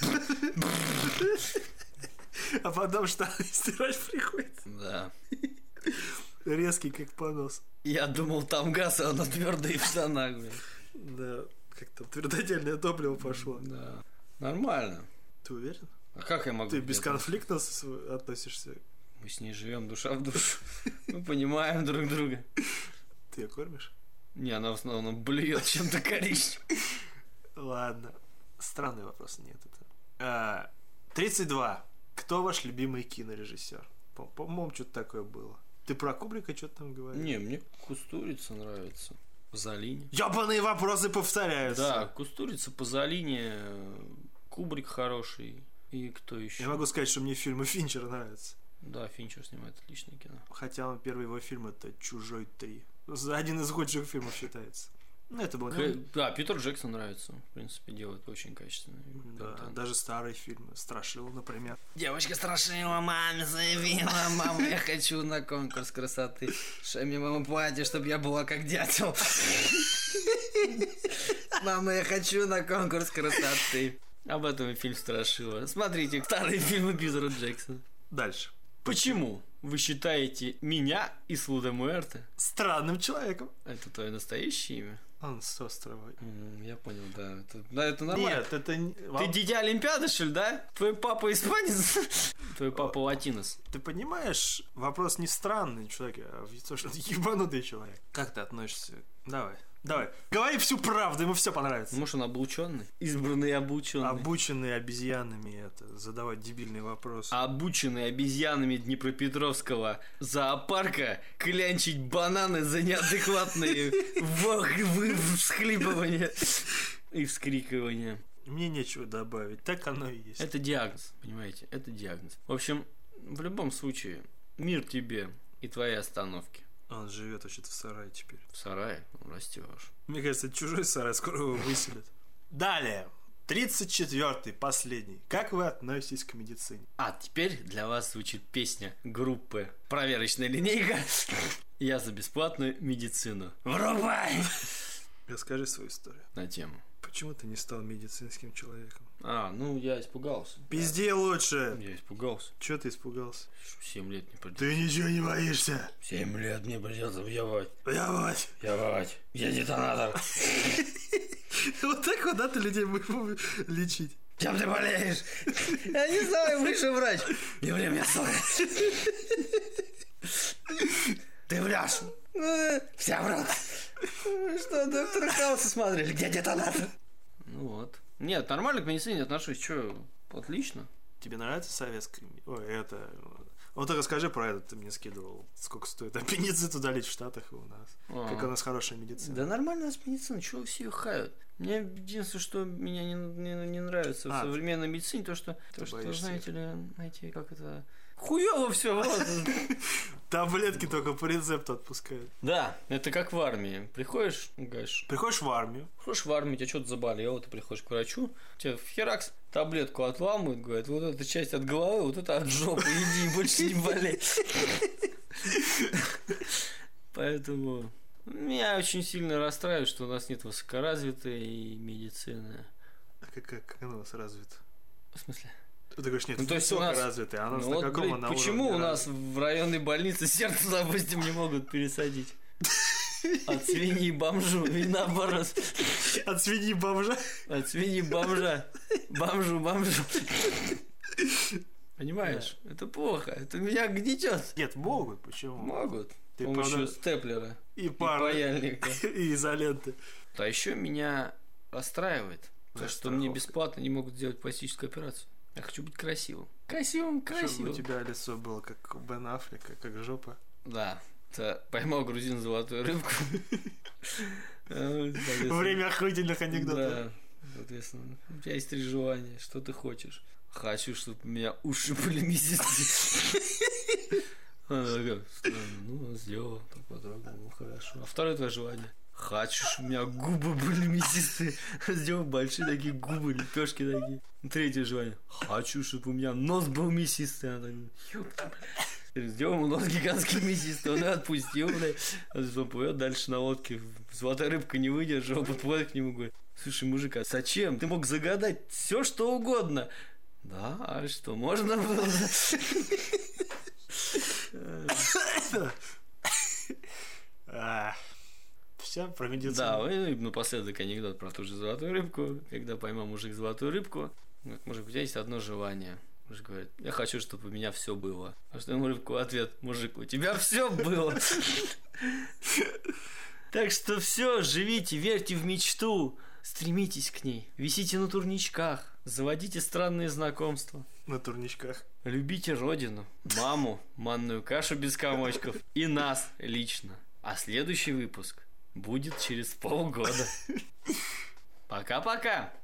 А потом штаны стирать приходится. Да. Резкий, как понос. Я думал, там газ, а она твердая в штанах, блин. Да, как там твердотельное топливо пошло. Да. Нормально. Ты уверен? А как я могу... Ты где-то- бесконфликтно с- относишься? Мы с ней живем душа в душу. Мы понимаем друг друга. Ты ее кормишь? Не, она в основном блюет чем-то коричневым. Ладно. Странный вопрос, нет. Это. А, тридцать два. Кто ваш любимый кинорежиссер? По- По-моему, что-то такое было. Ты про Кубрика что-то там говорил? Не, мне Кустурица нравится. Пазолини. Ёбаные вопросы повторяются. Да, Кустурица, Пазолини, Кубрик хороший. И кто еще? Я могу сказать, что мне фильмы Финчера нравятся. Да, Финчер снимает отличное кино. Хотя он первый его фильм это «Чужой три». Один из худших фильмов считается. Ну, это было... К- Да, Питер Джексон нравится. В принципе, делает очень качественный Да, контент. даже старые фильмы. «Страшила», например. Девочка страшила, маме заявила, мама, я хочу на конкурс красоты. Шей мне, мама, платье, чтобы я была как дятел. Мама, я хочу на конкурс красоты. Об этом и фильм «Страшила». Смотрите старые фильмы Питера Джексона. Дальше. Почему вы считаете меня и Слуда Муэрте? Странным человеком. Это твое настоящее имя? Он с острова. М, Я понял, да. Это, да, это нормально. Нет, это... не- Ты вам- дитя Олимпиады, что ли, да? Твой папа испанец? Твой папа латинос. Ты понимаешь, вопрос не странный человек, а в то, что ты ебанутый человек. Как ты относишься? Давай, давай. Говори всю правду, ему все понравится. Может, он облученный? Избранный и обученный. Обученные обезьянами это задавать дебильные вопросы. Обученный обезьянами Днепропетровского зоопарка клянчить бананы за неадекватные вох- вы- всхлипывания и вскрикивания. Мне нечего добавить, так оно и есть. Это диагноз, понимаете? Это диагноз. В общем, в любом случае, мир тебе и твоей остановке. Он живет вообще-то в сарае теперь. В сарае растешь. Мне кажется, это чужой сарай, скоро его выселят. Далее. тридцать четвёртый, последний. Как вы относитесь к медицине? А теперь для вас звучит песня группы «Проверочная линейка». Я за бесплатную медицину. Врубай! Расскажи свою историю. На тему. Почему ты не стал медицинским человеком? А, ну я испугался. Пизде лучше. Я испугался. Чего ты испугался? Семь лет не придется. Ты ничего не боишься. Семь лет мне придется въебать. Давай. Въебать. Я детонатор. Вот так вот, да, ты людей будешь лечить. Чем ты болеешь? Я не знаю, высший врач. Не ври мне, сука. Ты врешь. Вся врут. Что, доктора Хауса смотрели? Где детонатор? Ну вот. Нет, нормально к медицине отношусь. Че, отлично. Тебе нравится советская? Ой, это... Вот ты расскажи про это, ты мне скидывал. Сколько стоит аппендицит удалить в Штатах и у нас. А-а-а. Как у нас хорошая медицина. Да нормально у нас медицина, чего все ее хают? Мне единственное, что меня не, не, не нравится а, в современной медицине, то, что, то, что знаете ли, знаете, как это... Хуёво все, вот. Таблетки только по рецепту отпускают. Да, это как в армии. Приходишь, говоришь... Приходишь в армию. Приходишь в армию, тебя что-то заболело, ты приходишь к врачу, тебе в херакс таблетку отламывают, говорят, вот эта часть от головы, вот это от жопы, иди, больше не болей. Поэтому... Меня очень сильно расстраивает, что у нас нет высокоразвитой медицины. А как, как, как она у нас развита? В смысле? Ты говоришь, нет, ну, то есть у нас... развитая, а она ну, на вот, каком блин, она почему уровне у нас в районной больнице сердце, допустим, не могут пересадить? От свиньи бомжу и наоборот. От свиньи бомжа? От свиньи бомжа. Бомжу, бомжу. Понимаешь? Да. Это плохо. Это меня гнетет. Нет, могут. Почему? Могут. С помощью правда... степлера. И, и паяльника. И изоленты. А еще меня расстраивает, то, что мне бесплатно не могут сделать пластическую операцию. Я хочу быть красивым. Красивым, красивым. Чтобы у тебя лицо было как у Бен Аффлека, как жопа. Да. Это поймал грузин золотую рыбку. Во время охуительных анекдотов. Да. Соответственно, у тебя есть три желания. Что ты хочешь? Хочу, чтобы у меня уши были мясистые. Она такая, ну, сделала, так потрогала, ну, хорошо. А второе твое желание? Хочу, чтобы у меня губы были мясистые. Сделал большие такие губы, лепешки такие. Третье желание. Хочу, чтобы у меня нос был мясистый. Она такая, ёпта, блядь. Сделал ему нос гигантский мясистый. Он ее отпустил, блядь. Он плывет дальше на лодке. Золотая рыбка не выдержала, подплывает к нему, говорит, слушай, мужик, а зачем? Ты мог загадать все, что угодно. Да, а что, можно было? Все про медицину. Да, и напоследок анекдот про ту же золотую рыбку. Когда поймал мужик золотую рыбку, говорит, мужик, у тебя есть одно желание. Мужик говорит, я хочу, чтобы у меня все было. А что ему рыбку ответ, мужик, у тебя все было. Так что все, живите, верьте в мечту, стремитесь к ней, висите на турничках, заводите странные знакомства. На турничках. Любите родину, маму, манную кашу без комочков и нас лично. А следующий выпуск будет через полгода. Пока-пока.